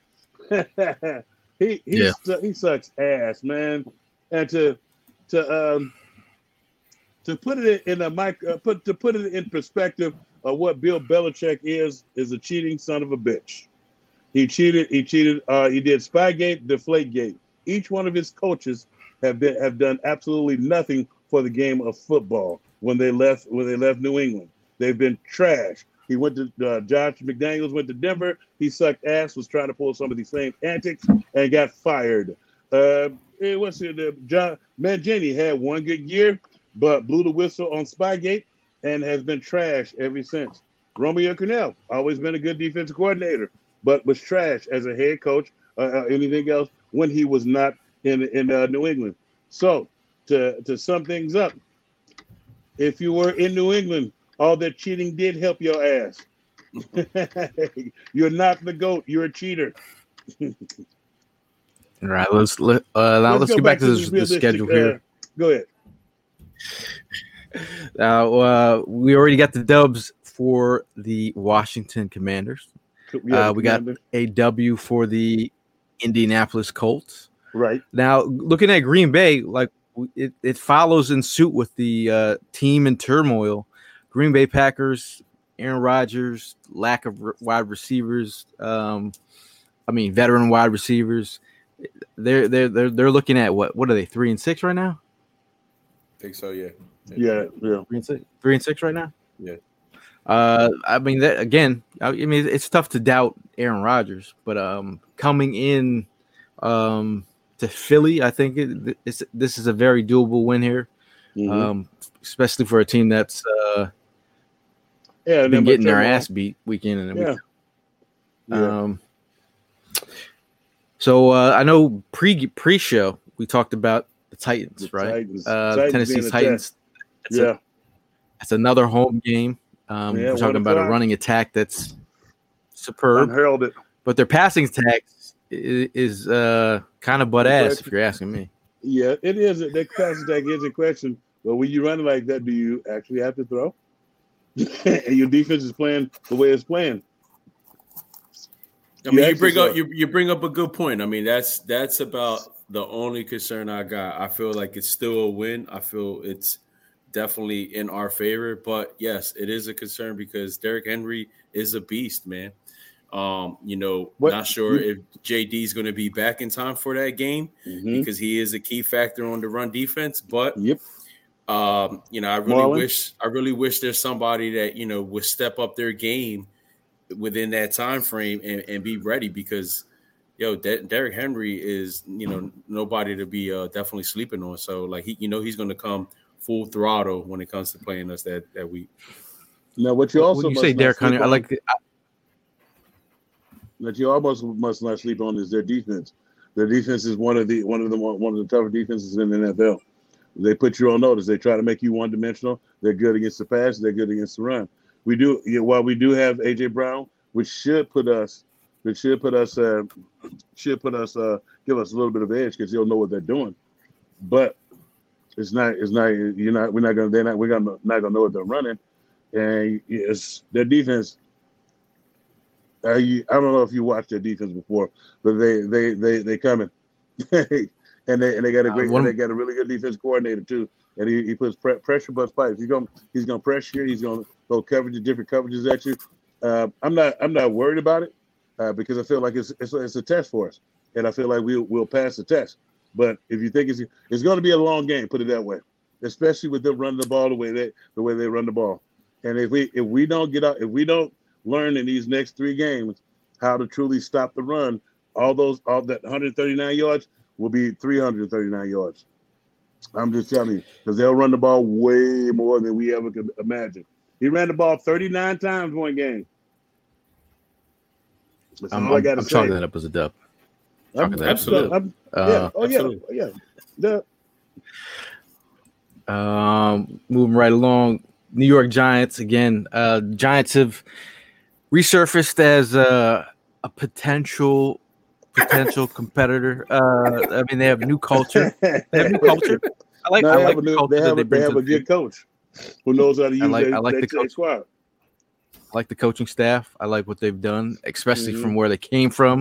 He sucks ass, man. And to put it in perspective of what Bill Belichick is a cheating son of a bitch. He cheated. He did Spygate, Deflategate. Each one of his coaches have done absolutely nothing for the game of football when they left New England. They've been trash. He went to Josh McDaniels went to Denver. He sucked ass, was trying to pull some of these same antics, and got fired. John Mangini had one good year, but blew the whistle on Spygate and has been trash ever since. Romeo Crennel, always been a good defensive coordinator, but was trash as a head coach or anything else when he was not in New England. So to sum things up, if you were in New England, all that cheating did help your ass. You're not the GOAT. You're a cheater. All right, let's get back to the schedule here. Go ahead. We already got the dubs for the Washington Commanders. We got a W for the Indianapolis Colts. Right. Now, looking at Green Bay, like it follows in suit with the team in turmoil. Green Bay Packers, Aaron Rodgers, lack of wide receivers. Veteran wide receivers. They're looking at what are they 3-6 right now? I think so, yeah. Yeah. 3-6 right now. Yeah. I mean, that again. I mean, it's tough to doubt Aaron Rodgers, but coming in to Philly, I think this is a very doable win here, especially for a team that's been getting their ass beat week in and week out. So I know pre-show we talked about the Titans, right? Tennessee Titans. That's another home game. We're talking about a running attack that's superb, unheralded. But their passing attack is kind of butt ass, if you're asking me. Yeah, it is. Their passing attack is a question. But when you run like that, do you actually have to throw? And your defense is playing the way it's playing. I mean, you bring up a good point. I mean, that's about the only concern I got. I feel like it's still a win. I feel it's definitely in our favor. But yes, it is a concern because Derrick Henry is a beast, man. Not sure if JD is going to be back in time for that game because he is a key factor on the run defense. But I really wish there's somebody that would step up their game within that time frame and be ready because Derrick Henry is nobody to be definitely sleeping on. So like he's going to come full throttle when it comes to playing us that week. Now, what you also when you say Derrick Henry, I like that you almost must not sleep on is their defense. Their defense is one of the tougher defenses in the NFL. They put you on notice. They try to make you one dimensional. They're good against the pass. They're good against the run. While we do have AJ Brown, which should give us a little bit of edge because he'll know what they're doing. But we're not gonna know what they're running, and it's their defense. I don't know if you watched their defense before, but they coming, and they got a really good defense coordinator too, and he puts pressure bust pipes. He's gonna pressure you. He's gonna throw different coverages at you. I'm not worried about it because I feel like it's a test for us, and I feel like we'll pass the test. But if you think it's going to be a long game, put it that way, especially with them running the ball the way they run the ball, and if we don't learn in these next 3 games how to truly stop the run, all that 139 yards will be 339 yards. I'm just telling you, because they'll run the ball way more than we ever could imagine. He ran the ball 39 times one game. That's all I got to say. I'm chalking that up as a dub. Absolutely. Moving right along, New York Giants again. Giants have resurfaced as a potential competitor. I mean, they have new culture. I like the culture. They have a good coach who knows how to use their squad. I like the coaching staff. I like what they've done, especially from where they came from.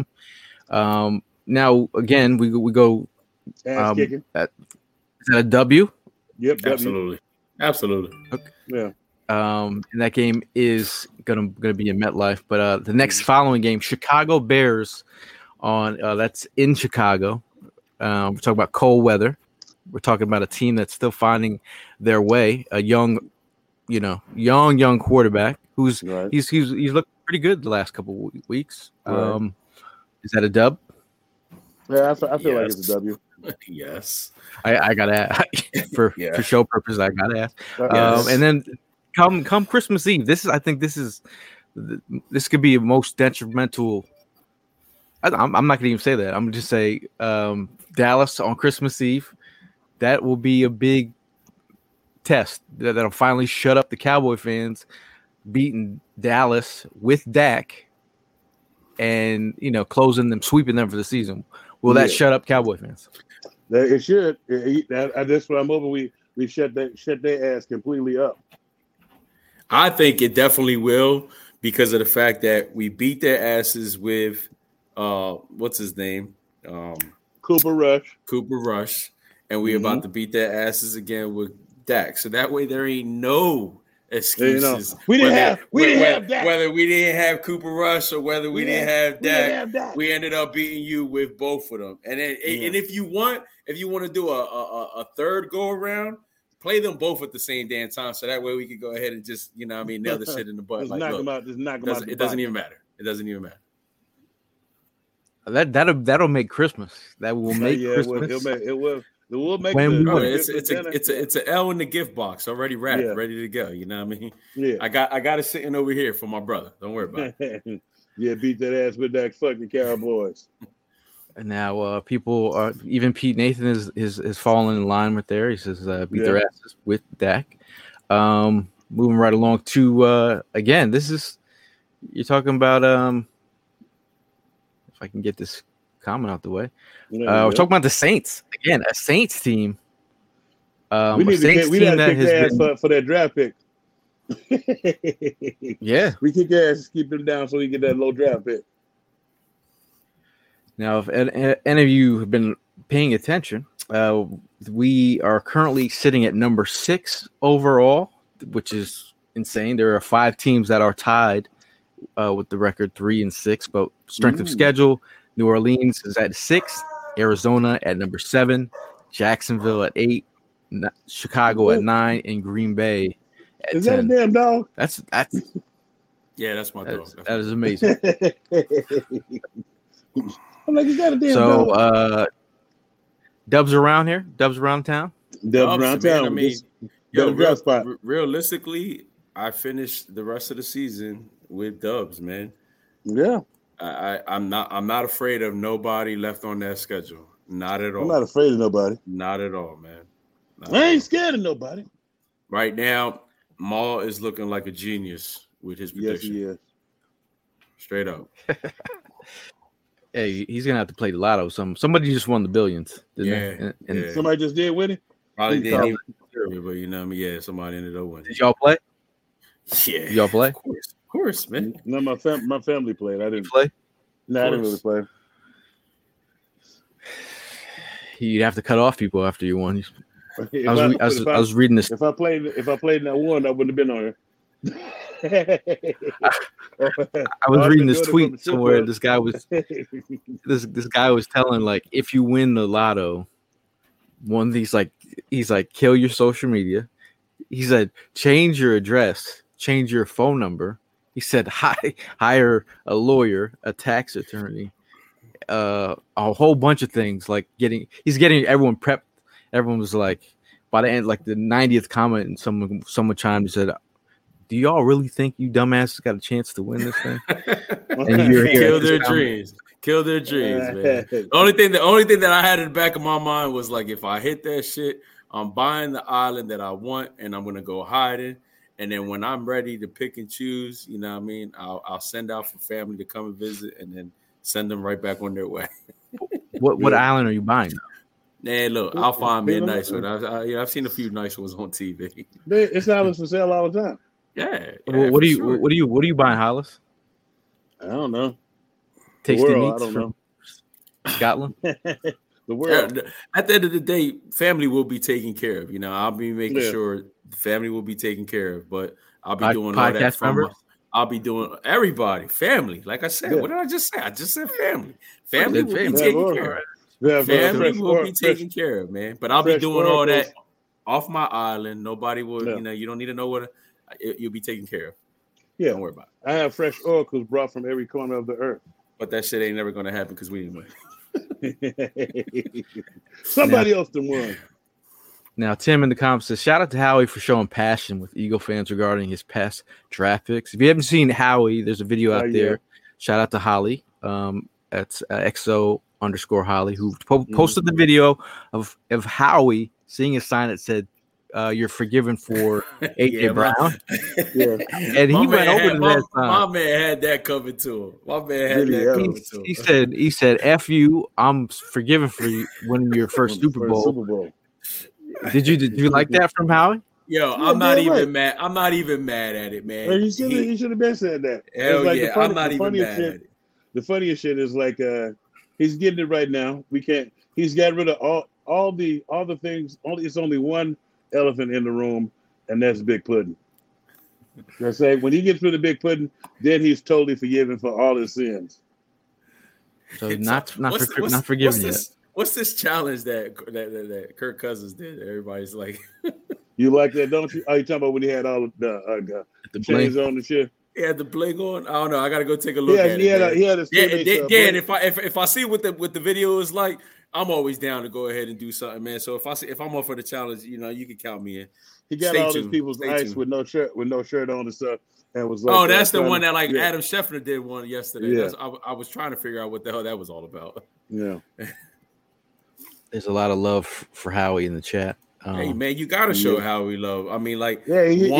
Now, again, we go. Kicking. Is that a W? Yep, absolutely. Okay. Yeah. And that game is gonna be in MetLife. But the next following game, Chicago Bears that's in Chicago. We're talking about cold weather. We're talking about a team that's still finding their way. A young quarterback who's he's looked pretty good the last couple of weeks. Right. Is that a dub? Yeah, I feel like it's a W. Yes. I gotta ask for show purposes. I gotta ask. Yes. And then come Christmas Eve. This could be a most detrimental. I'm not gonna even say that. I'm gonna just say Dallas on Christmas Eve. That will be a big test that'll finally shut up the Cowboy fans beating Dallas with Dak and closing them, sweeping them for the season. Will that shut up Cowboy fans? It should. That's what I'm hoping. We shut their ass completely up. I think it definitely will because of the fact that we beat their asses with what's his name? Cooper Rush. And we're about to beat their asses again with Dak. So that way there ain't no excuses. We didn't have Dak. Whether we didn't have Cooper Rush or whether we didn't have Dak, we ended up beating you with both of them. And if you want to do a third go around, Play them both at the same damn time, so that way we can go ahead and just, you know what I mean, nail the shit in the butt. Just Like, knock look, them out. Just knock them out. it doesn't even matter. It doesn't even matter. That'll make Christmas. That will make Christmas. It will make When the, we win. It's a L in the gift box already wrapped, ready to go. You know what I mean? Yeah. I got it sitting over here for my brother. Don't worry about it. Yeah, beat that ass with that fucking Cowboys. And now people are, even Pete Nathan is falling in line with there. He says beat their asses with Dak. Moving right along to again, this is, you're talking about if I can get this comment out the way. We're talking about the Saints again, a Saints team. We need to kick their ass for that draft pick. Yeah, we kick their ass, keep them down so we get that low draft pick. Now, if any of you have been paying attention, we are currently sitting at number 6 overall, which is insane. There are 5 teams that are tied with the record 3-6, but strength of schedule, New Orleans is at 6, Arizona at number 7, Jacksonville at 8, Chicago at 9, and Green Bay at 10. Is that a damn dog? That's yeah, that's my dog. That is amazing. I'm like, is that a damn dog? Dubs around here? Dubs around town? Dubs around town. I mean, realistically, I finished the rest of the season with dubs, man. Yeah. I'm not afraid of nobody left on that schedule. Not at all. I'm not afraid of nobody. Not at all, man. I ain't scared of nobody. Right now, Maul is looking like a genius with his prediction. Yes, he is. Straight up. Hey, he's gonna have to play the lotto. Somebody just won the billions, didn't they? And somebody just did win it. Probably didn't even deserve it, but you know what I mean. Yeah, somebody ended up winning. Did y'all play? Yeah, did y'all play? Of course, man. No, my family played. I didn't play. No, I didn't really play. You'd have to cut off people after you won. I was reading this. If I played in that one, I wouldn't have been on here. I was reading this tweet somewhere. This guy was this guy was telling, like, if you win the lotto, he's like kill your social media. He said change your address, change your phone number. He said hire a lawyer, a tax attorney, a whole bunch of things. Like he's getting everyone prepped. Everyone was like, by the end, like the 90th comment, and someone chimed and said, do y'all really think you dumbasses got a chance to win this thing? And you're here. Kill their dreams. Kill their dreams, man. The only thing that I had in the back of my mind was like, if I hit that shit, I'm buying the island that I want, and I'm gonna go hiding. And then when I'm ready to pick and choose, you know what I mean, I'll send out for family to come and visit, and then send them right back on their way. What island are you buying? Man, look, I'll find me a nice one. I've seen a few nice ones on TV. It's islands for sale all the time. Yeah. What are you buying, Hollis? I don't know. Tasty meats from Scotland. The world. At the end of the day, family will be taken care of. You know, I'll be making sure the family will be taken care of. But I'll be doing all that from. I'll be doing everybody, family. Like I said, what did I just say? I just said family. Family will be taken care of. Family will be taken care of, man. But I'll be doing all that off my island. Nobody will. You know, you don't need to know what. You'll be taken care of. Yeah, don't worry about it. I have fresh oracles brought from every corner of the earth. But that shit ain't never going to happen because we didn't win. Somebody else done won. Now, Tim in the comments says, shout out to Howie for showing passion with Eagle fans regarding his past draft picks. If you haven't seen Howie, there's a video out there. Shout out to Holly. That's XO_Holly, who posted the video of Howie seeing a sign that said, you're forgiven for A.J. Brown. And he went over to that sign. My man had that coming to him. My man had that coming to him. He said, F you, I'm forgiven for you winning your first Super Bowl. Did you like that from Howie? Yo, I'm not even mad. I'm not even mad at it, man. Well, he should have been said that. Hell yeah, I'm not even mad at it. The funniest shit is like he's getting it right now. He's got rid of all the things. It's only one elephant in the room, and that's Big Pudding. I say when he gets rid of Big Pudding, then he's totally forgiven for all his sins. So not forgiven yet. What's this challenge that Kirk Cousins did? Everybody's like, You like that, don't you? Oh, you talking about when he had all the chains on and shit? He had the bling on. I don't know. I gotta go take a look at it. He had a and if I see what the video is like, I'm always down to go ahead and do something, man. So if I'm up for the challenge, you can count me in. He got all these people's ice with no shirt on and stuff, and was like, "Oh, that's the one that Adam Scheffler did one yesterday." Yeah. I was trying to figure out what the hell that was all about. Yeah, there's a lot of love for Howie in the chat. Hey man, you gotta show Howie love. I mean, like,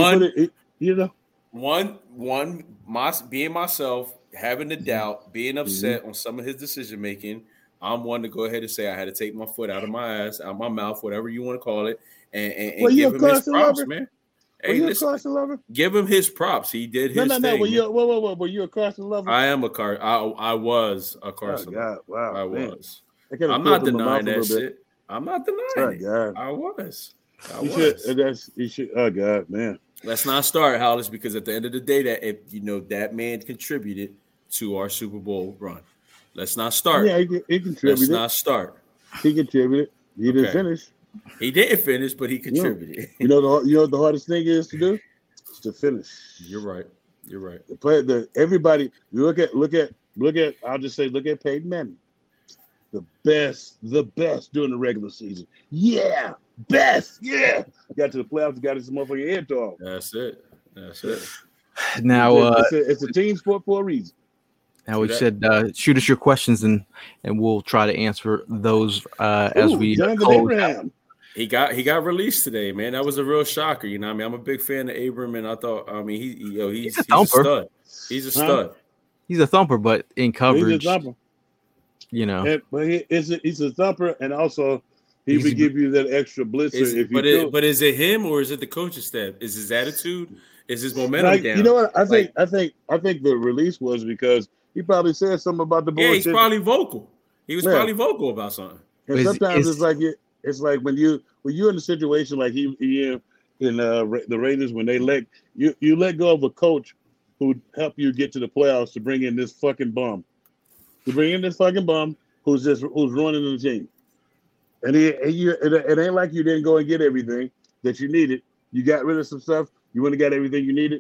being myself, having the doubt, being upset on some of his decision making. I'm one to go ahead and say I had to take my foot out of my ass, out of my mouth, whatever you want to call it, and give him his props, man. Hey, listen, give him his props. He did his thing. Were you a Carson lover? I am a Carson. I was a Carson. Oh, wow, I was. I'm not denying that shit. I'm not denying it. I was. You should. Oh God, man. Let's not start, Hollis, because at the end of the day, that man contributed to our Super Bowl run. Let's not start. Yeah, he contributed. Let's not start. He contributed. He didn't finish. He didn't finish, but he contributed. You know what the hardest thing is to do? Is to finish. You're right. Everybody. Look at. I'll just say, look at Peyton Manning. The best during the regular season. Yeah, best. Yeah, got to the playoffs. Got his motherfucking head off. That's it. Now it's a team sport for a reason. Now we said shoot us your questions and we'll try to answer those as we Abraham. He got released today, man. That was a real shocker. You know what I mean? I'm a big fan of Abram, and I thought, he's a stud. He's a stud. He's a thumper, but in coverage, he's a thumper. But he's a thumper, and also he would give you that extra blitzer. But is it him or is it the coaching staff? Is his attitude? Is his momentum down? You know what? I think the release was because he probably said something about the bullshit. Yeah, he's probably vocal. He was probably vocal about something. And sometimes it's like when you're in a situation like he in the Raiders when they let go of a coach who helped you get to the playoffs to bring in this fucking bum. To bring in this fucking bum who's running the team. And it ain't like you didn't go and get everything that you needed. You got rid of some stuff. You wouldn't have got everything you needed.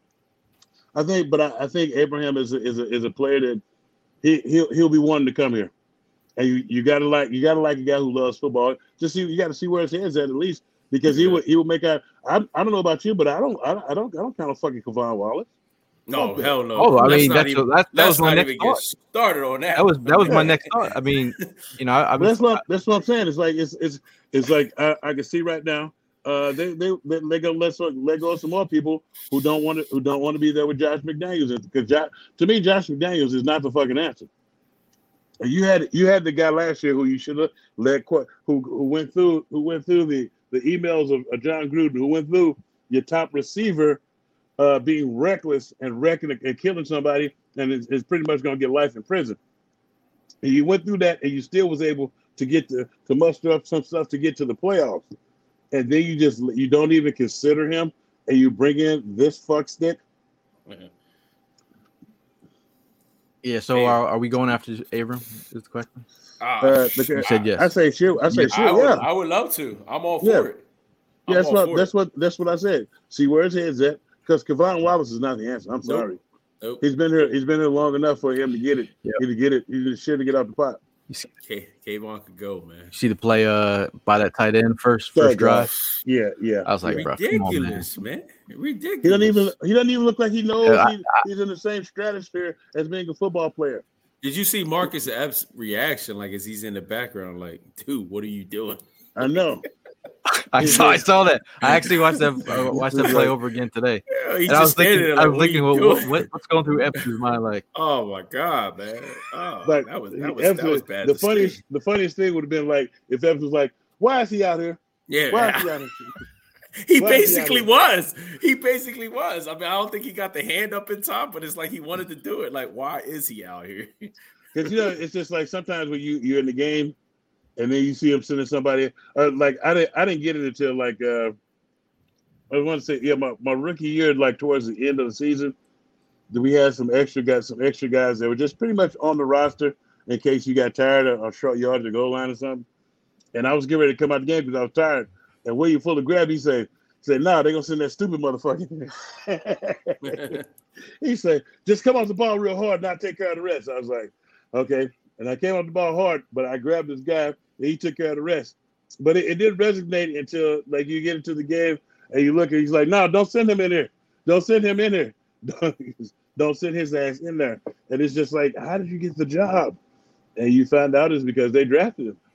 I think Abraham is a player that he'll be wanting to come here. And you gotta like a guy who loves football. You got to see where his head's at least because he would make out. I don't know about you, but I don't kind of fucking Kevon Wallace. No, hell no. Oh, I mean that was my next thought. Started on that. That was my next thought. I mean, that's what I'm saying. It's like it's like I can see right now. They gonna let go of some more people who don't want to be there with Josh McDaniels because to me Josh McDaniels is not the fucking answer. You had the guy last year who you should have let who went through the emails of John Gruden, who went through your top receiver being reckless and wrecking and killing somebody, and is pretty much going to get life in prison. And you went through that, and you still was able to get to muster up some stuff to get to the playoffs. And then you don't even consider him, and you bring in this fuck stick. Mm-hmm. Yeah. So are we going after Abram? Is the question? You said yes. I say sure. Yeah. I would love to. I'm all for it. Yeah, that's what I said. See where his head's at. Because Kevon Wallace is not the answer. I'm sorry. Nope. He's been here long enough for him to get it. Yep. He just shit to get out the pot. Kayvon could go, man. You see the play by that tight end first drive. Yeah. I was like, ridiculous, man. Ridiculous. He doesn't even look like he knows he's in the same stratosphere as being a football player. Did you see Marcus Epps' reaction? Like, as he's in the background, like, dude, what are you doing? I know. I saw that. I actually watched that play over again today. Yeah, I was thinking, what's going through Epps' mind? Like, oh my god, man! Oh, like, that was bad. The funniest thing would have been like if Epps was like, "Why is he out here? Yeah, why is he out here?" He basically was. I mean, I don't think he got the hand up in time, but it's like he wanted to do it. Like, why is he out here? Because it's just like sometimes when you're in the game. And then you see him sending somebody like I didn't get it until like I want to say my rookie year, like towards the end of the season, we had some extra guys that were just pretty much on the roster in case you got tired of short yard to goal line or something. And I was getting ready to come out the game because I was tired. And William Fuller grabbed, he said, Said, nah, they're gonna send that stupid motherfucker. He said, just come off the ball real hard, not take care of the rest. I was like, okay. And I came off the ball hard, but I grabbed this guy and he took care of the rest. But it didn't resonate until like you get into the game and you look and he's like, no, don't send him in here. Don't send him in here. Don't send his ass in there. And it's just like, how did you get the job? And you find out it's because they drafted him.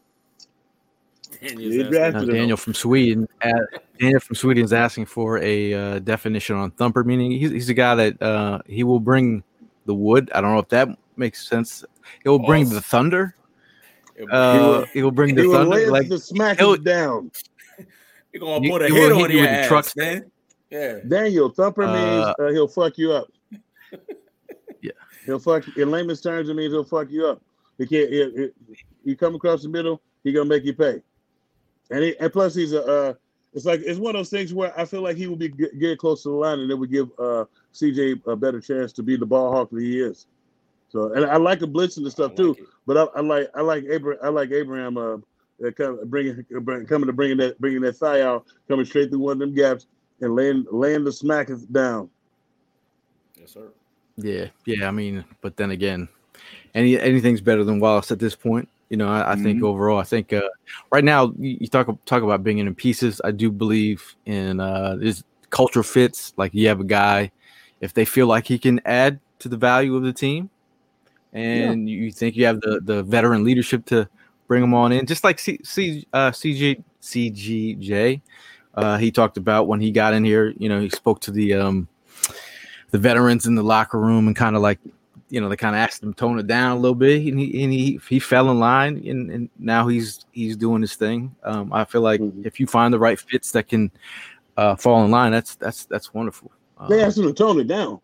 Daniel from Sweden. Daniel from Sweden is asking for a definition on thumper, meaning he's a guy that he will bring the wood. I don't know if that makes sense. He'll bring the thunder. He will bring the thunder. Like the smack it down. You're gonna put a hit on your ass, trucks, man. Yeah, Daniel thumper means he'll fuck you up. Yeah, he'll fuck. In layman's terms, it means he'll fuck you up. He can't. You come across the middle, he gonna make you pay. And plus he's it's one of those things where I feel like he will be get close to the line, and it would give CJ a better chance to be the ball hawk that he is. So, and I like him blitzing and stuff too. But I like Abraham bringing that thigh out, coming straight through one of them gaps and laying the smack down. Yes, sir. Yeah. I mean, but then again, anything's better than Wallace at this point. You know, I think overall, right now you talk about bringing in pieces. I do believe in this culture fits. Like you have a guy, if they feel like he can add to the value of the team, and you think you have the veteran leadership to bring him on in, just like CGJ. He talked about when he got in here. You know, he spoke to the veterans in the locker room and kind of like, you know, they kind of asked him to tone it down a little bit, and he fell in line, and now he's doing his thing. I feel like if you find the right fits that can fall in line, that's wonderful. They asked him to tone it down.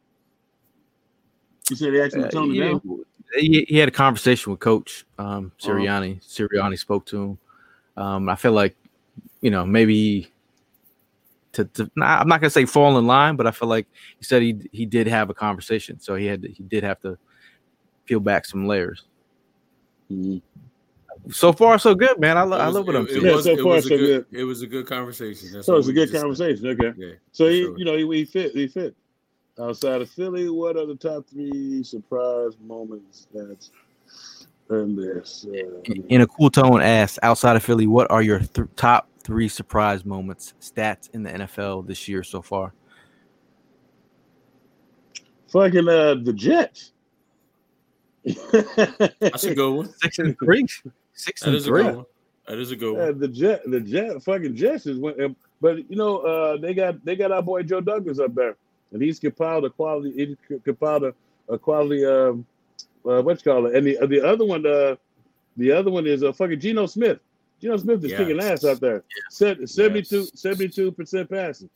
You said they asked him to tone it down. He had a conversation with Coach Sirianni. Sirianni spoke to him. I feel like, you know, maybe. I'm not gonna say fall in line, but I feel like he said he did have a conversation, so he did have to peel back some layers. Mm-hmm. So far, so good, man. I love what I'm seeing. It was a good conversation. So it's a good conversation. Okay. Yeah, so he fit. Outside of Philly, what are the top 3 surprise moments that's in this? In a cool tone, asked, outside of Philly, what are your top 3 surprise moments, stats in the NFL this year so far? Fucking the Jets. That's a good one. 6-3. 6-3. That is a good one. The fucking Jets is went, but you know they got our boy Joe Douglas up there, and he's compiled a quality. He compiled a quality. What you call it? And the other one is fucking Geno Smith. Geno Smith is kicking ass out there. 72% passing.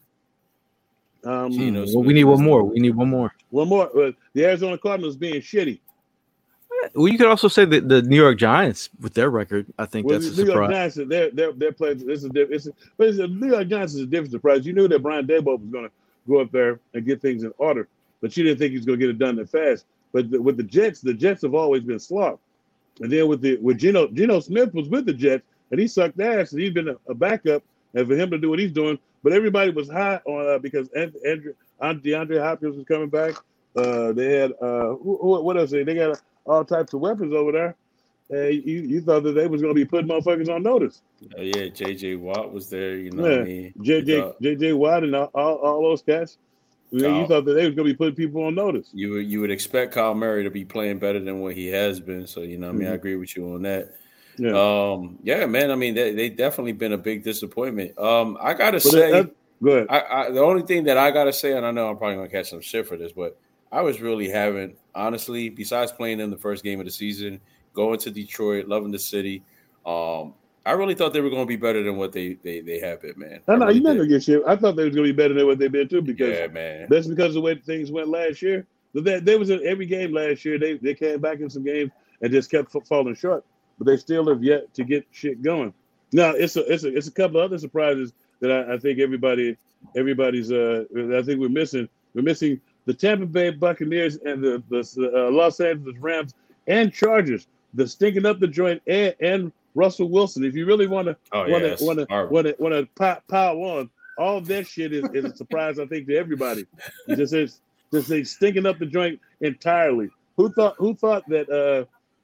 We need one more. One more. The Arizona Cardinals being shitty. Well, you could also say that the New York Giants, with their record, I think that's a surprise. New York Giants, they're playing. But the New York Giants is a different surprise. You knew that Brian Daboll was going to go up there and get things in order, but you didn't think he was going to get it done that fast. But with the Jets have always been slop. And then with Geno Smith was with the Jets. And he sucked ass, and he's been a backup, and for him to do what he's doing. But everybody was high on because DeAndre Hopkins was coming back. They had what else? They got all types of weapons over there. You thought that they was going to be putting motherfuckers on notice. Oh yeah, J.J. Watt was there. You know what I mean? J.J. Watt and all those cats. You thought that they was going to be putting people on notice. You would expect Kyle Murray to be playing better than what he has been. So you know, what I mean, I agree with you on that. Yeah. Man. I mean, they definitely been a big disappointment. I gotta say, go ahead. The only thing that I gotta say, and I know I'm probably gonna catch some shit for this, but I was really honestly, besides playing in the first game of the season, going to Detroit, loving the city, I really thought they were gonna be better than what they have been, man. No, you're not gonna get shit. I thought they was gonna be better than what they've been too, because man, that's because of the way things went last year. They was in every game last year. They came back in some games and just kept falling short. But they still have yet to get shit going. Now it's a couple of other surprises that I think everybody's I think we're missing. We're missing the Tampa Bay Buccaneers and the Los Angeles Rams and Chargers. The stinking up the joint and Russell Wilson. If you really want to pile on, all that shit is a surprise, I think, to everybody. Just they stinking up the joint entirely. Who thought that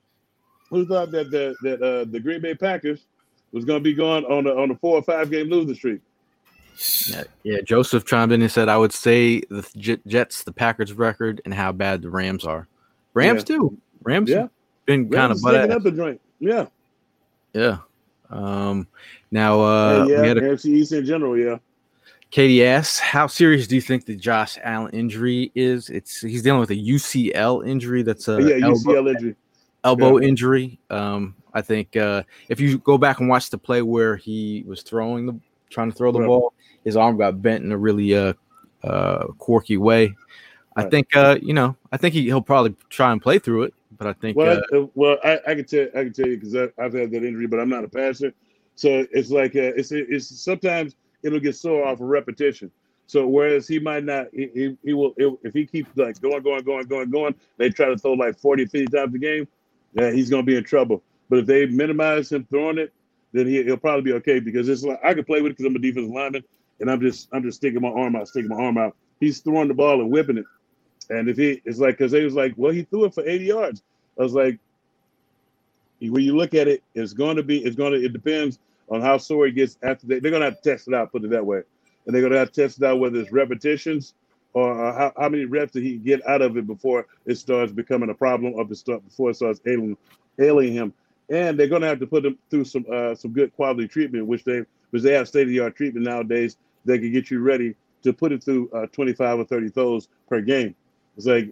the Green Bay Packers was going to be going on a 4 or 5 game losing streak? Yeah. Joseph chimed in and said, "I would say the Jets, the Packers record, and how bad the Rams are. Rams too. Rams been kind of stinking up the joint. Yeah. Yeah. Now we had AFC East in general. Yeah. Katie asks, how serious do you think the Josh Allen injury is? He's dealing with a UCL injury. That's UCL injury. Elbow injury. I think if you go back and watch the play where he was trying to throw the ball, his arm got bent in a really quirky way. I think he'll probably try and play through it, but I think I can tell you because I've had that injury, but I'm not a passer, so it's like it's sometimes it'll get sore off of repetition. So whereas he might not, he will if he keeps like going, they try to throw like 40, 50 times a game, he's gonna be in trouble. But if they minimize him throwing it, then he'll probably be okay because it's like I can play with it because I'm a defensive lineman and I'm just sticking my arm out. He's throwing the ball and whipping it. And it's like, because they was like, well, he threw it for 80 yards. I was like, when you look at it, it depends on how sore he gets after they're going to have to test it out, put it that way. And they're going to have to test it out whether it's repetitions or how many reps did he get out of it before it starts becoming a problem before it starts ailing him. And they're going to have to put him through some good quality treatment, which they have state-of-the-art treatment nowadays that can get you ready to put it through 25 or 30 throws per game. It's like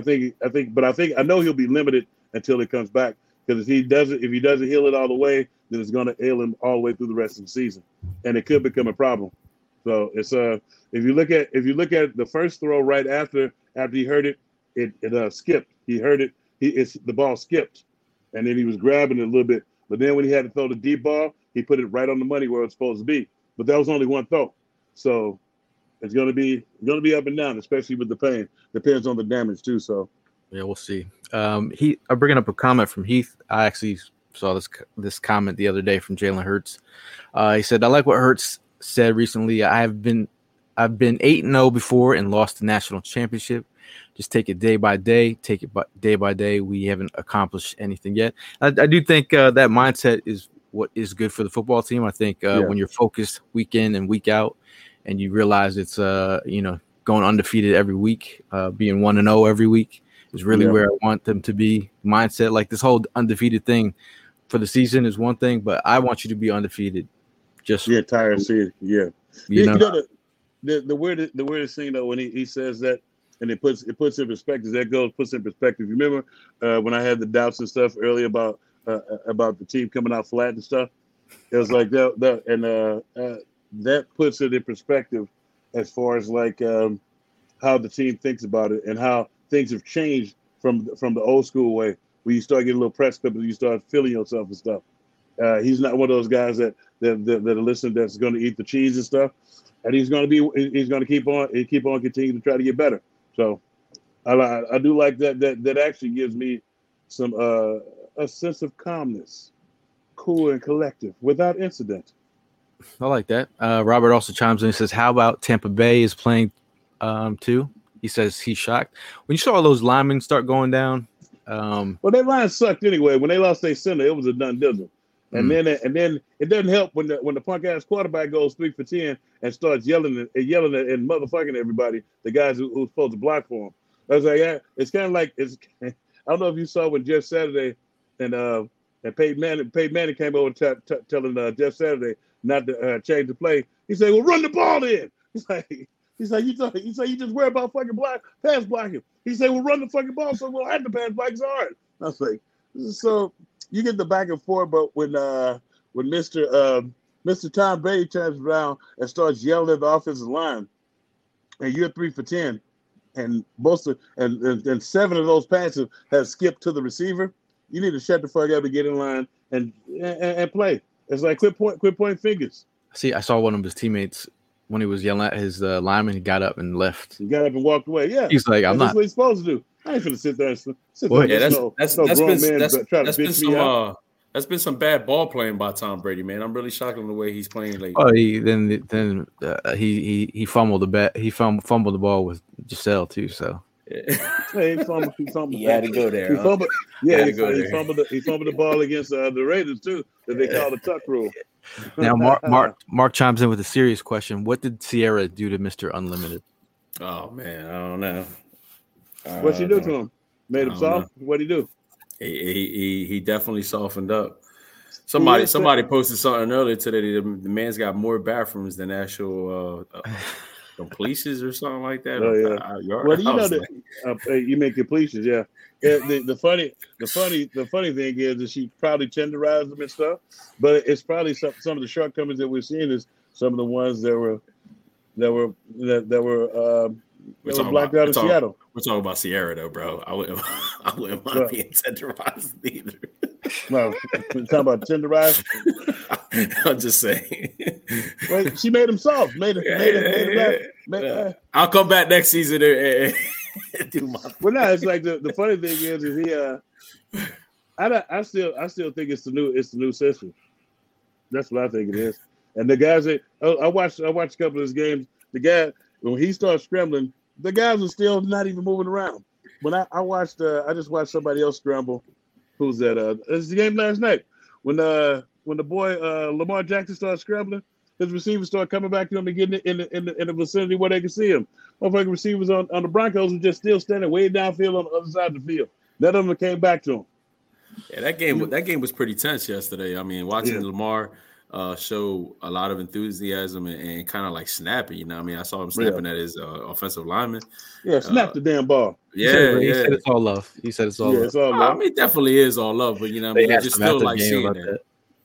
I know he'll be limited until it comes back because if he doesn't heal it all the way, then it's going to ail him all the way through the rest of the season, and it could become a problem. So it's if you look at the first throw right after he heard it, it skipped. He heard it. The ball skipped, and then he was grabbing it a little bit. But then when he had to throw the deep ball, he put it right on the money where it's supposed to be. But that was only one throw, so. It's going to be up and down, especially with the pain. Depends on the damage too. So, yeah, we'll see. I'm bringing up a comment from Heath. I actually saw this comment the other day from Jalen Hurts. He said, "I like what Hurts said recently. I've been 8-0 before and lost the national championship. Just take it day by day. Take it day by day. We haven't accomplished anything yet." I do think that mindset is what is good for the football team. I think when you're focused week in and week out, and you realize it's going undefeated every week, being 1-0 every week is really where I want them to be. Mindset, like this whole undefeated thing for the season is one thing, but I want you to be undefeated. Just the entire season, the weirdest thing though when he says that, and it puts in perspective. Puts in perspective. You remember when I had the doubts and stuff earlier about the team coming out flat and stuff? It was like that, and that puts it in perspective as far as like how the team thinks about it and how things have changed from the old school way where you start getting a little press clip and you start feeling yourself and stuff. He's not one of those guys that are listening that's going to eat the cheese and stuff, and he's going to keep on continuing to try to get better. So I do like that. That actually gives me some a sense of calmness, cool and collective, without incident. I like that. Robert also chimes in and says, how about Tampa Bay is playing too? He says he's shocked. When you saw all those linemen start going down. Well, their line sucked anyway. When they lost their center, it was a done deal. And then it doesn't help when the punk ass quarterback goes 3 for 10 and starts yelling and motherfucking everybody, the guys who's supposed to block for him. I was like, yeah, it's kind of like I don't know if you saw when Jeff Saturday and Peyton Manning came over telling Jeff Saturday not to change the play. He said, "Well, run the ball in." He's like, you just worry about fucking pass blocking. He said, "Well, run the fucking ball, so we'll have to pass block as hard." I was like, so you get the back and forth, but when Mr. Tom Brady turns around and starts yelling at the offensive line, and you're 3 for 10, and and 7 of those passes have skipped to the receiver, you need to shut the fuck up and get in line and play. It's like quit pointing fingers. See, I saw one of his teammates when he was yelling at his lineman. He got up and left. He got up and walked away. Yeah, he's like, "I'm not." That's what he's supposed to do. I ain't gonna sit there. That's been some That's been some bad ball playing by Tom Brady, man. I'm really shocked on the way he's playing lately. Oh, he fumbled the bat. He fumbled the ball with Giselle too. So He fumbled. He had to go there. He Huh? fumbled. Yeah, He had to go there. he fumbled the ball against the Raiders too, that they call the tuck rule. now Mark chimes in with a serious question. What did Sierra do to Mr. Unlimited? Oh man, I don't know. What'd she do to him? Made him soft? What'd he do? He definitely softened up. Somebody posted something earlier today. The man's got more bathrooms than actual completions or something like that. Oh yeah. Well, you know that you make completions. Yeah. The funny thing is that she probably tenderized them and stuff, but it's probably some of the shortcomings that we're seeing is some of the ones that were blacked out in Seattle. We're talking about Sierra though, bro. I wouldn't mind being tenderized either. No, we're talking about tenderized. I'm just saying. Wait, she made him soft. Made him I'll come back next season and do my. Well, no, it's like the funny thing is he. I still think it's the new system. That's what I think it is. And the guys that I watched a couple of his games. The guy when he started scrambling, the guys were still not even moving around. When I just watched somebody else scramble. Who's that? It was the game last night when the boy Lamar Jackson started scrambling. His receivers started coming back to him and getting in the vicinity where they could see him. Motherfucking receivers on the Broncos were just still standing way downfield on the other side of the field. None of them came back to him. Yeah, that game was pretty tense yesterday. I mean, watching Lamar show a lot of enthusiasm and kind of like snapping. You know, I mean, I saw him snapping at his offensive lineman. Yeah, snap the damn ball. He said it's all love. He said it's all love. It's all love. I mean, it definitely is all love, but you know, I mean, just still like seeing it.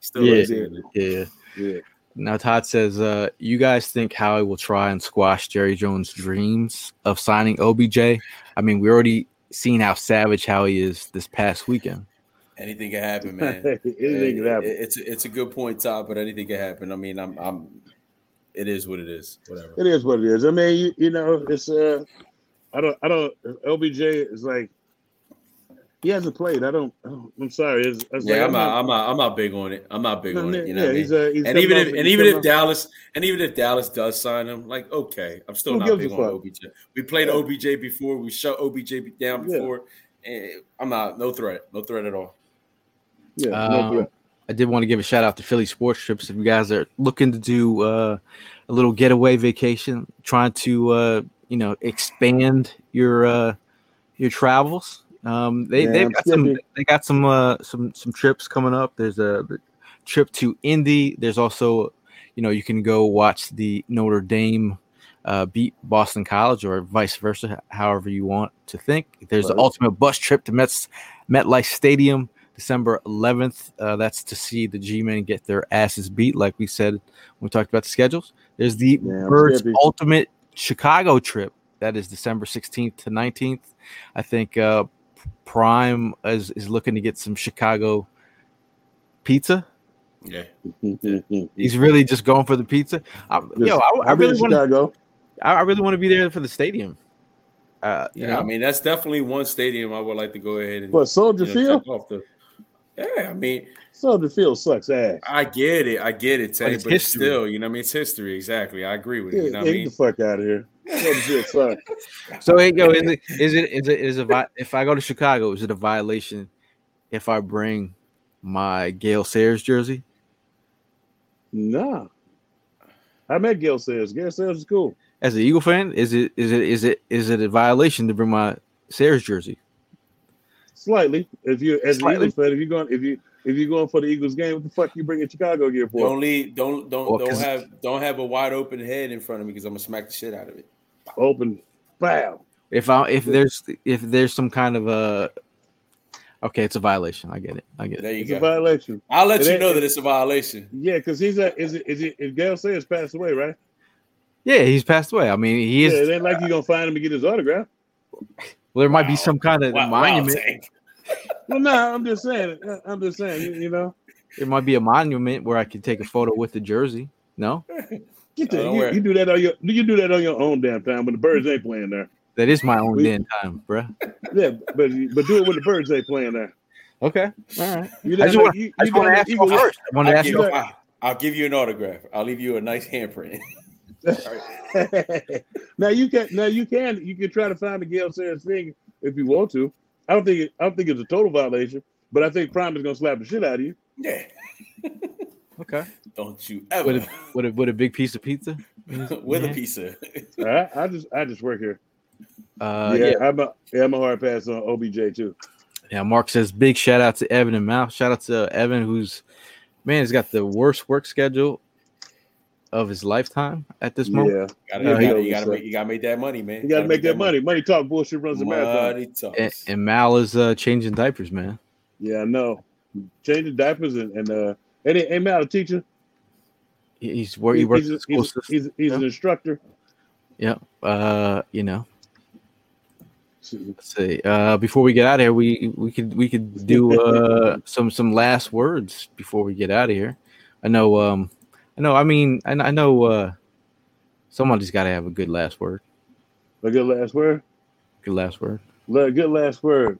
Yeah. Now Todd says, you guys think Howie will try and squash Jerry Jones' dreams of signing OBJ? I mean, we already seen how savage Howie is this past weekend. Anything can happen, man. Anything can happen. It's a good point, Todd, but anything can happen. I mean, it is what it is. Whatever. It is what it is. I mean, you know, it's I don't. OBJ is like he hasn't played. I'm sorry. I'm not big on it. I'm not big on it. You know, he's even if Dallas does sign him, like okay, I'm still not big on OBJ. We played OBJ before. We shut OBJ down before, and I'm not no threat at all. Yeah, no threat. I did want to give a shout out to Philly Sports Trips. If you guys are looking to do a little getaway vacation, trying to expand your travels. They got some trips coming up. There's a trip to Indy. There's also, you can go watch the Notre Dame beat Boston College or vice versa, however you want to think. There's the ultimate bus trip to MetLife Stadium, December 11th. That's to see the G-Men get their asses beat, like we said when we talked about the schedules. There's the Birds Ultimate Chicago trip. That is December 16th to 19th. I think Prime is looking to get some Chicago pizza. Yeah. He's really just going for the pizza. I really want to be there for the stadium. I mean, that's definitely one stadium I would like to go ahead and. What, Soldier Field? Yeah, I mean, Soldier Field sucks ass. I get it, Teddy, but it's still, it's history. Exactly, I agree with you. You know what I mean? Get the fuck out of here. So hey, yo, if I go to Chicago, is it a violation if I bring my Gale Sayers jersey? No, I met Gale Sayers. Gale Sayers is cool. As an Eagle fan, is it a violation to bring my Sayers jersey? Slightly. If you as an Eagles fan, if you're going for the Eagles game, what the fuck you bringing Chicago gear for? Don't have a wide open head in front of me because I'm gonna smack the shit out of it. Open, foul. If there's some kind of a it's a violation. I get it. There you it's go. A violation. I'll let you know that it's a violation. Yeah, because is Gale Sayers passed away, right? Yeah, he's passed away. I mean, he is. Yeah, it ain't like you're gonna find him and get his autograph. Well, there might be some kind of monument. Well, no, I'm just saying. There might be a monument where I can take a photo with the jersey. No, you do that on your own damn time when the Birds ain't playing there. That is my own damn time, bro. Yeah, but do it when the Birds ain't playing there. Okay. All right. You I just want to ask you first. I want to ask you. I'll give you an autograph. I'll leave you a nice handprint. Now you can try to find the Gale Sayers thing if you want to. I don't think it's a total violation, but I think Prime is gonna slap the shit out of you. Yeah. Okay. Don't you ever with a big piece of pizza? With a pizza. I just work here. Yeah. I'm a hard pass on OBJ too. Yeah, Mark says big shout out to Evan and Mal. Shout out to Evan, who's has got the worst work schedule of his lifetime at this moment. You gotta make that money, man. You gotta make that money. Money talk, bullshit runs the marathon. And Mal is changing diapers, man. Yeah, I know. Changing diapers and ain't Mal a teacher? He works. He's an instructor. Yeah. Let's see. Before we get out of here, we could do some last words before we get out of here. I know. Somebody's got to have a good last word. A good last word. Good last word. Good last word.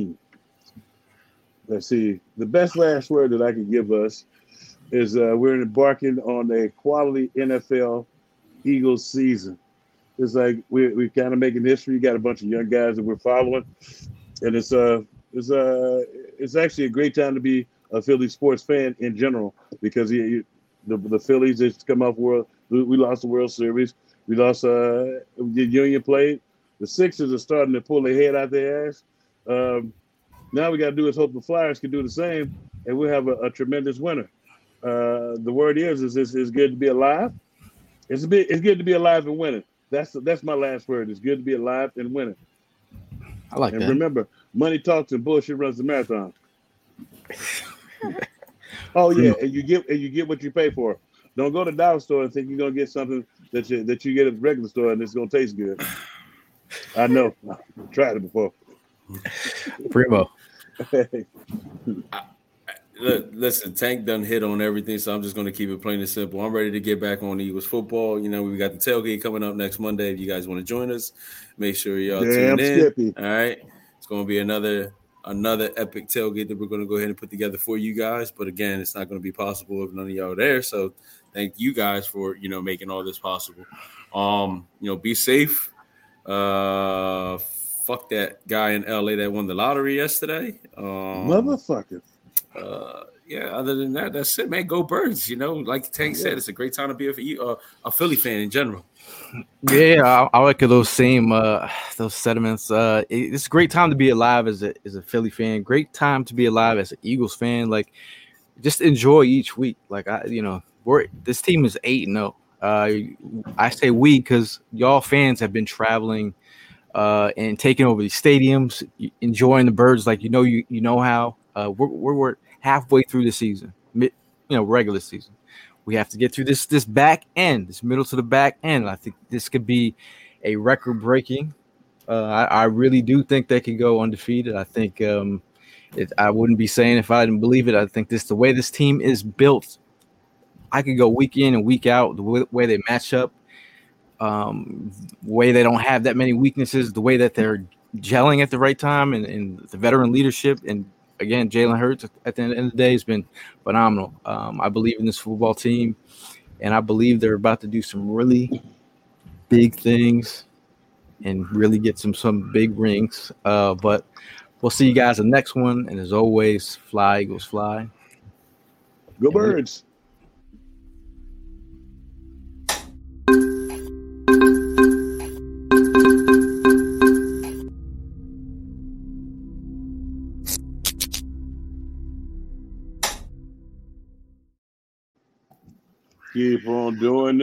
Let's see. The best last word that I can give us is we're embarking on a quality NFL Eagles season. It's like we're kind of making history. You got a bunch of young guys that we're following, and it's actually a great time to be a Philly sports fan in general because the Phillies just come off we lost the World Series. We lost the Union played. The Sixers are starting to pull their head out their ass. Now we got to do is hope the Flyers can do the same, and we'll have a tremendous winner. The word is it's good to be alive. It's good to be alive and winning. That's my last word. It's good to be alive and winning. I like that. And remember, money talks and bullshit runs the marathon. Oh yeah, and you get what you pay for. Don't go to the dollar store and think you're gonna get something that you get at the regular store and it's gonna taste good. I know. I've tried it before. Primo. Listen, Tank done hit on everything, so I'm just going to keep it plain and simple. I'm ready to get back on Eagles football. You know, we got the tailgate coming up next Monday. If you guys want to join us, make sure y'all tune in. Skippy. All right, it's going to be another epic tailgate that we're going to go ahead and put together for you guys. But again, it's not going to be possible if none of y'all are there. So thank you guys for making all this possible. Be safe. Fuck that guy in LA that won the lottery yesterday. Motherfucker. Other than that, that's it, man. Go Birds. Like Tank said, it's a great time to be a Philly fan in general. Yeah, I like those same those sentiments. It's a great time to be alive as a Philly fan. Great time to be alive as an Eagles fan. Like, just enjoy each week. Like this team is 8-0. I say we because y'all fans have been traveling and taking over these stadiums, enjoying the Birds like you know how. We're halfway through the season, regular season. We have to get through this back end, this middle to the back end. I think this could be a record breaking. I really do think they could go undefeated. I think I wouldn't be saying if I didn't believe it. I think the way this team is built, I could go week in and week out, the way they match up, way they don't have that many weaknesses, the way that they're gelling at the right time, and the veteran leadership. And again, Jalen Hurts at the end of the day has been phenomenal. I believe in this football team, and I believe they're about to do some really big things and really get some big rings. But we'll see you guys in the next one. And as always, fly, Eagles, fly. Go Birds. Keep on doing